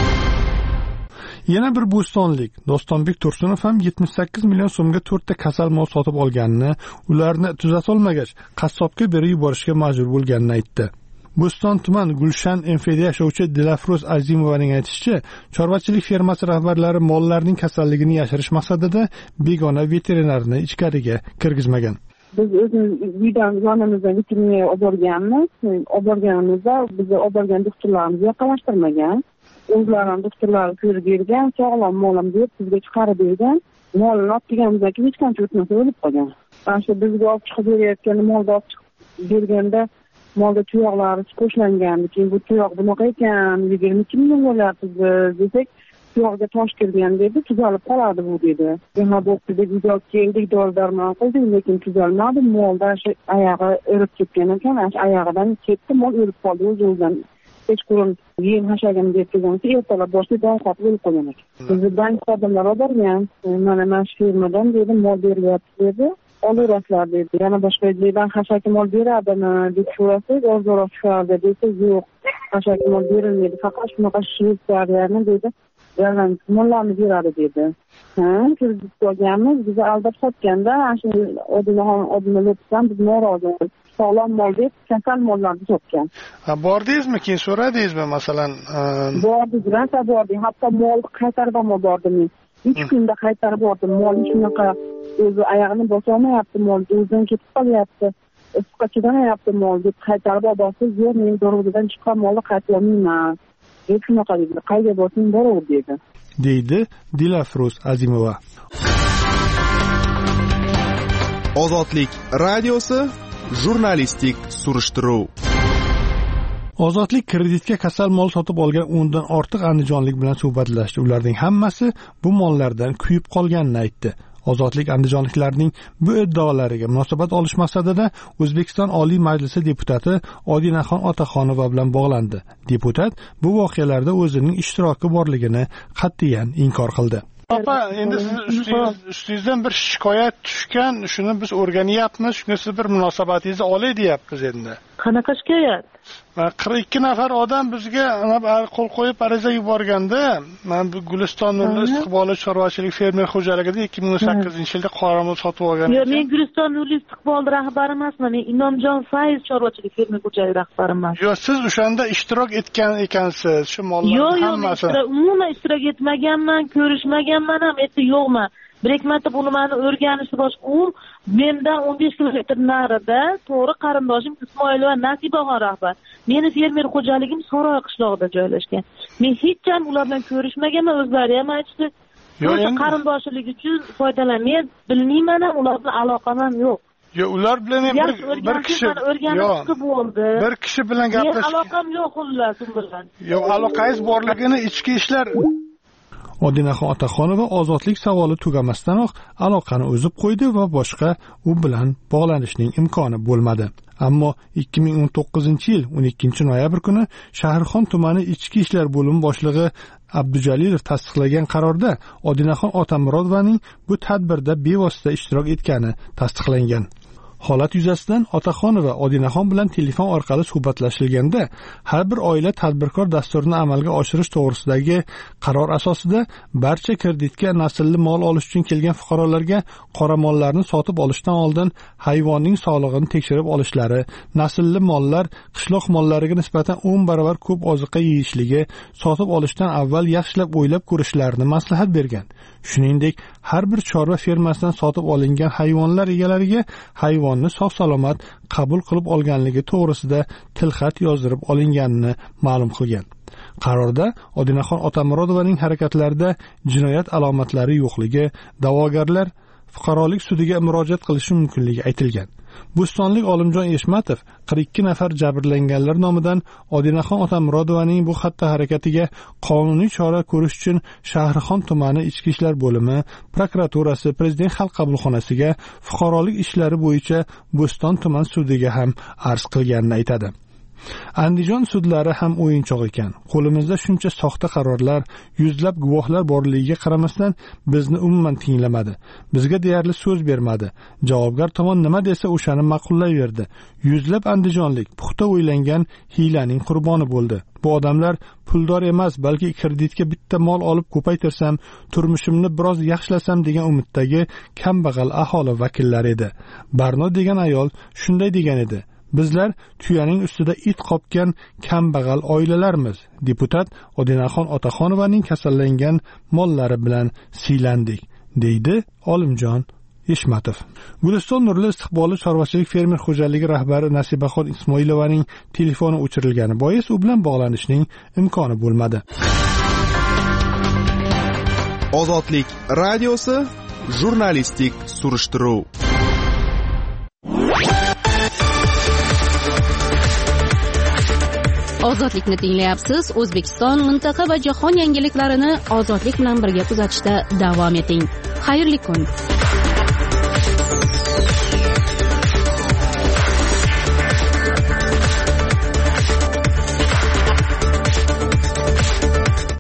Yana bir bo'stonlik Dostonbek Tursunov ham 78 million so'mga 4 ta kasal mol sotib olganini, ularni tuzata olmagach, qassobga berib yuborishga majbur bo'lganini aytdi. Bo'ston tuman Gulshan MFD yashovchi Dilafruz Azimovaning aytishicha, chorvachilik fermasi rahbarlari mollarning kasalligini yashirish maqsadida begona veterinarni ichkariga kirgizmagan. Biz o'zimiz uydan yonimizdan veterinariya olib borganmiz. Olib borganimizda bizni olib borgan doktorlarimiz yaqinlashtirmagan. O'zlarining doktorlari ko'rib bergan, sog'lom molim deb bizga chiqarib bergan. Molni olib kelganimizdan keyin hech qancha o'tmasa o'lib qolgan. Shu bizga olib chiqib berayotgan molni olib chiqib berganda molda tuyoqlari qo'shlangan. Keyin bu tuyoq bunaqa ekan, 22 million bo'lyapti desak, tuyoqga tosh kirgan dedi, tuzalib qoladi bu dedi. Yana bo'pti deb uyga keldik, dori-darmon qildik, lekin tuzalmadi. Molda oyog'i o'rib ketgan ekan, oyog'idan ketdi, mol o'lib qoldi o'zidan. Kechqurun yem hashagan deb kelganki, ertalab boshida qotib o'lib qolgan ekan. Bizni bank xodimlari borgan, mana shu firmadan dedi, mol beryapti dedi. Olaverasizlar dedi. Yana boshqa joydan hashaki mol beradimi deb so'rasak, ozroq chiqardi desa, yo'q, hashaki mol berilmaydi, faqat shunaqa Shvetsariyani dedi, mollarni beradi dedi. Kirib qo'yganmiz, bizni aldab sotganda, shu odamlar o'tgan, biz norozi. Sog'lom mol deb kasal mollarni sotgan. Bordingizmi, keyin so'radingizmi masalan? Bordik, hatto molni qaytarib ham bordim. 3 kunda qaytarib bordim. Mol shunaqa o'zi oyog'ini bosolmayapti, mol o'zidan ketib qolyapti. Issiqqa chidamayapti mol deb qaytarib olasiz, yo'q, men dorug'dan chiqqan molni qaytarolmayman. Deb shunaqa dedi. Qayga borsang boraver dedi. Deydi Dilafruz Azimova. Ozodlik radiosi jurnalistik surishtiruv. Ozodlik kreditga kasal mol sotib olgan 10 dan ortiq andijonlik bilan suhbatlashdi. Ularning hammasi bu mollardan kuyib qolganini aytdi. Ozodlik andijonliklarning bu iddaolariga munosabat olish maqsadida O'zbekiston Oliy Majlisi deputati Odinaxon Otaxonova bilan bog'landi. Deputat bu voqealarda o'zining ishtiroki borligini qat'iyan inkor qildi. Opa, endi siz ustingizdan bir shikoyat tushgan, shuni biz o'rganyapmiz, shunga siz bir munosabatingizni olay deyapmiz endi. Qanaqa shikoyat? 42 nafar odam bizga qo'l qo'yib ariza yuborganda, men bu Guliston Nurli istiqbolli chorvachilik fermer xo'jaligida 2018-yilda qoramol sotib olgan. Yo'q, men Guliston Nurli istiqbolli rahbari emasman, men Inomjon Fayz chorvachilik fermer xo'jaligi rahbariman. Yo'q, siz o'shanda ishtirok etgan ekansiz, shu mollarning hammasi. Yo'q, umuman ishtirok etmaganman, ko'rishmaganman ham, yo'qman. Bir marta buni meni o'rganishni boshqa mendan 15 kilometr narida to'g'ri qarindoshim Ismoilova Nasibaxon rahbar. Meni fermer xo'jaligim Soroy qishlog'ida joylashgan. Men hech ham ular bilan ko'rishmaganman, o'zlari ham aytishdi. O'sha qarindoshchilik uchun foydalanmayman, bilmayman ham, ular bilan aloqam ham yo'q. Yo'q, ular bilan bir kishi bo'ldi. Bir kishi bilan gaplashib. Men aloqam yo'q xullas u bilan. Yo'q, aloqangiz borligini ichki ishlar Odinaxon Otaxonova ozodlik savoli tugamasdanoq aloqani uzib qo'ydi va boshqa u bilan bog'lanishning imkoni bo'lmadi. Ammo 2019-yil 12 noyabr kuni Shahrixon tumani ichki ishlar bo'limi boshlig'i Abdujalilov tasdiqlagan qarorda Odinaxon Otamurodovaning bu tadbirda bevosita ishtirok etgani tasdiqlangan. Holat yuzasidan Otaxonova Odinaxon bilan telefon orqali suhbatlashilganda, har bir oila tadbirkor dasturini amalga oshirish to'g'risidagi qaror asosida barcha kreditga naslli mol olish uchun kelgan fuqarolarga qoramollarni sotib olishdan oldin hayvonning sog'lig'ini tekshirib olishlari, naslli mollar qishloq mollariga nisbatan 10 barobar ko'p oziqa yeyishligi, sotib olishdan avval yaxshilab o'ylab ko'rishlarini maslahat bergan. Shuningdek, har bir chorva fermasidan sotib olingan hayvonlar egalariga hayvonni sog'-salomat qabul qilib olganligi to'g'risida tilxat yozdirib olinganini ma'lum qilgan. Qarorda Odinaxon Otamurodovaning harakatlarida jinoyat alomatlari yo'qligi, da'vogarlar fuqarolik sudiga murojaat qilishi mumkinligi aytilgan. Bo'stonlik Olimjon Eshmatov 42 nafar jabrlanganlar nomidan Odinaxon Otamurodovaning bu xatti harakatiga qonuniy chora ko'rish uchun Shahrixon tumani Ichki ishlar bo'limi, prokuraturasi, Prezident xalq qabulxonasiga, fuqarolik ishlari bo'yicha Bo'ston tuman sudiga ham arz qilganini aytadi. Andijon sudlari ham o'yinchoq ekan. Qo'limizda shuncha soxta qarorlar, yuzlab guvohlar borligiga qaramasdan bizni umuman tinglamadi. Bizga deyarli so'z bermadi. Javobgar tomon nima desa o'shani ma'qullayverdi. Yuzlab andijonlik puxta o'ylangan hiylaning qurboni bo'ldi. Bu odamlar puldor emas, balki kreditga bitta mol olib ko'paytirsam, turmushimni biroz yaxshilasam degan umiddagi kambag'al aholi vakillari edi. Barno degan ayol shunday degan edi: Bizlar tuyaning ustida it qopgan kambag'al oilalarmiz. Deputat Odinaxon Otaxonovaning kasallangan mollari bilan siylandik, deydi Olimjon Eshmatov. Guliston Nurli istiqbolli chorvachilik fermer xo'jaligi rahbari Nasibaxon Ismoilovaning telefoni o'chirilgani bois u bilan bog'lanishning imkoni bo'lmadi. Ozodlik radiosi jurnalistik surishtiruv. Ozodlikni tinglayapsiz. O'zbekiston, mintaqa va jahon yangiliklarini ozodlik bilan birga kuzatishda davom eting. Xayrli kun.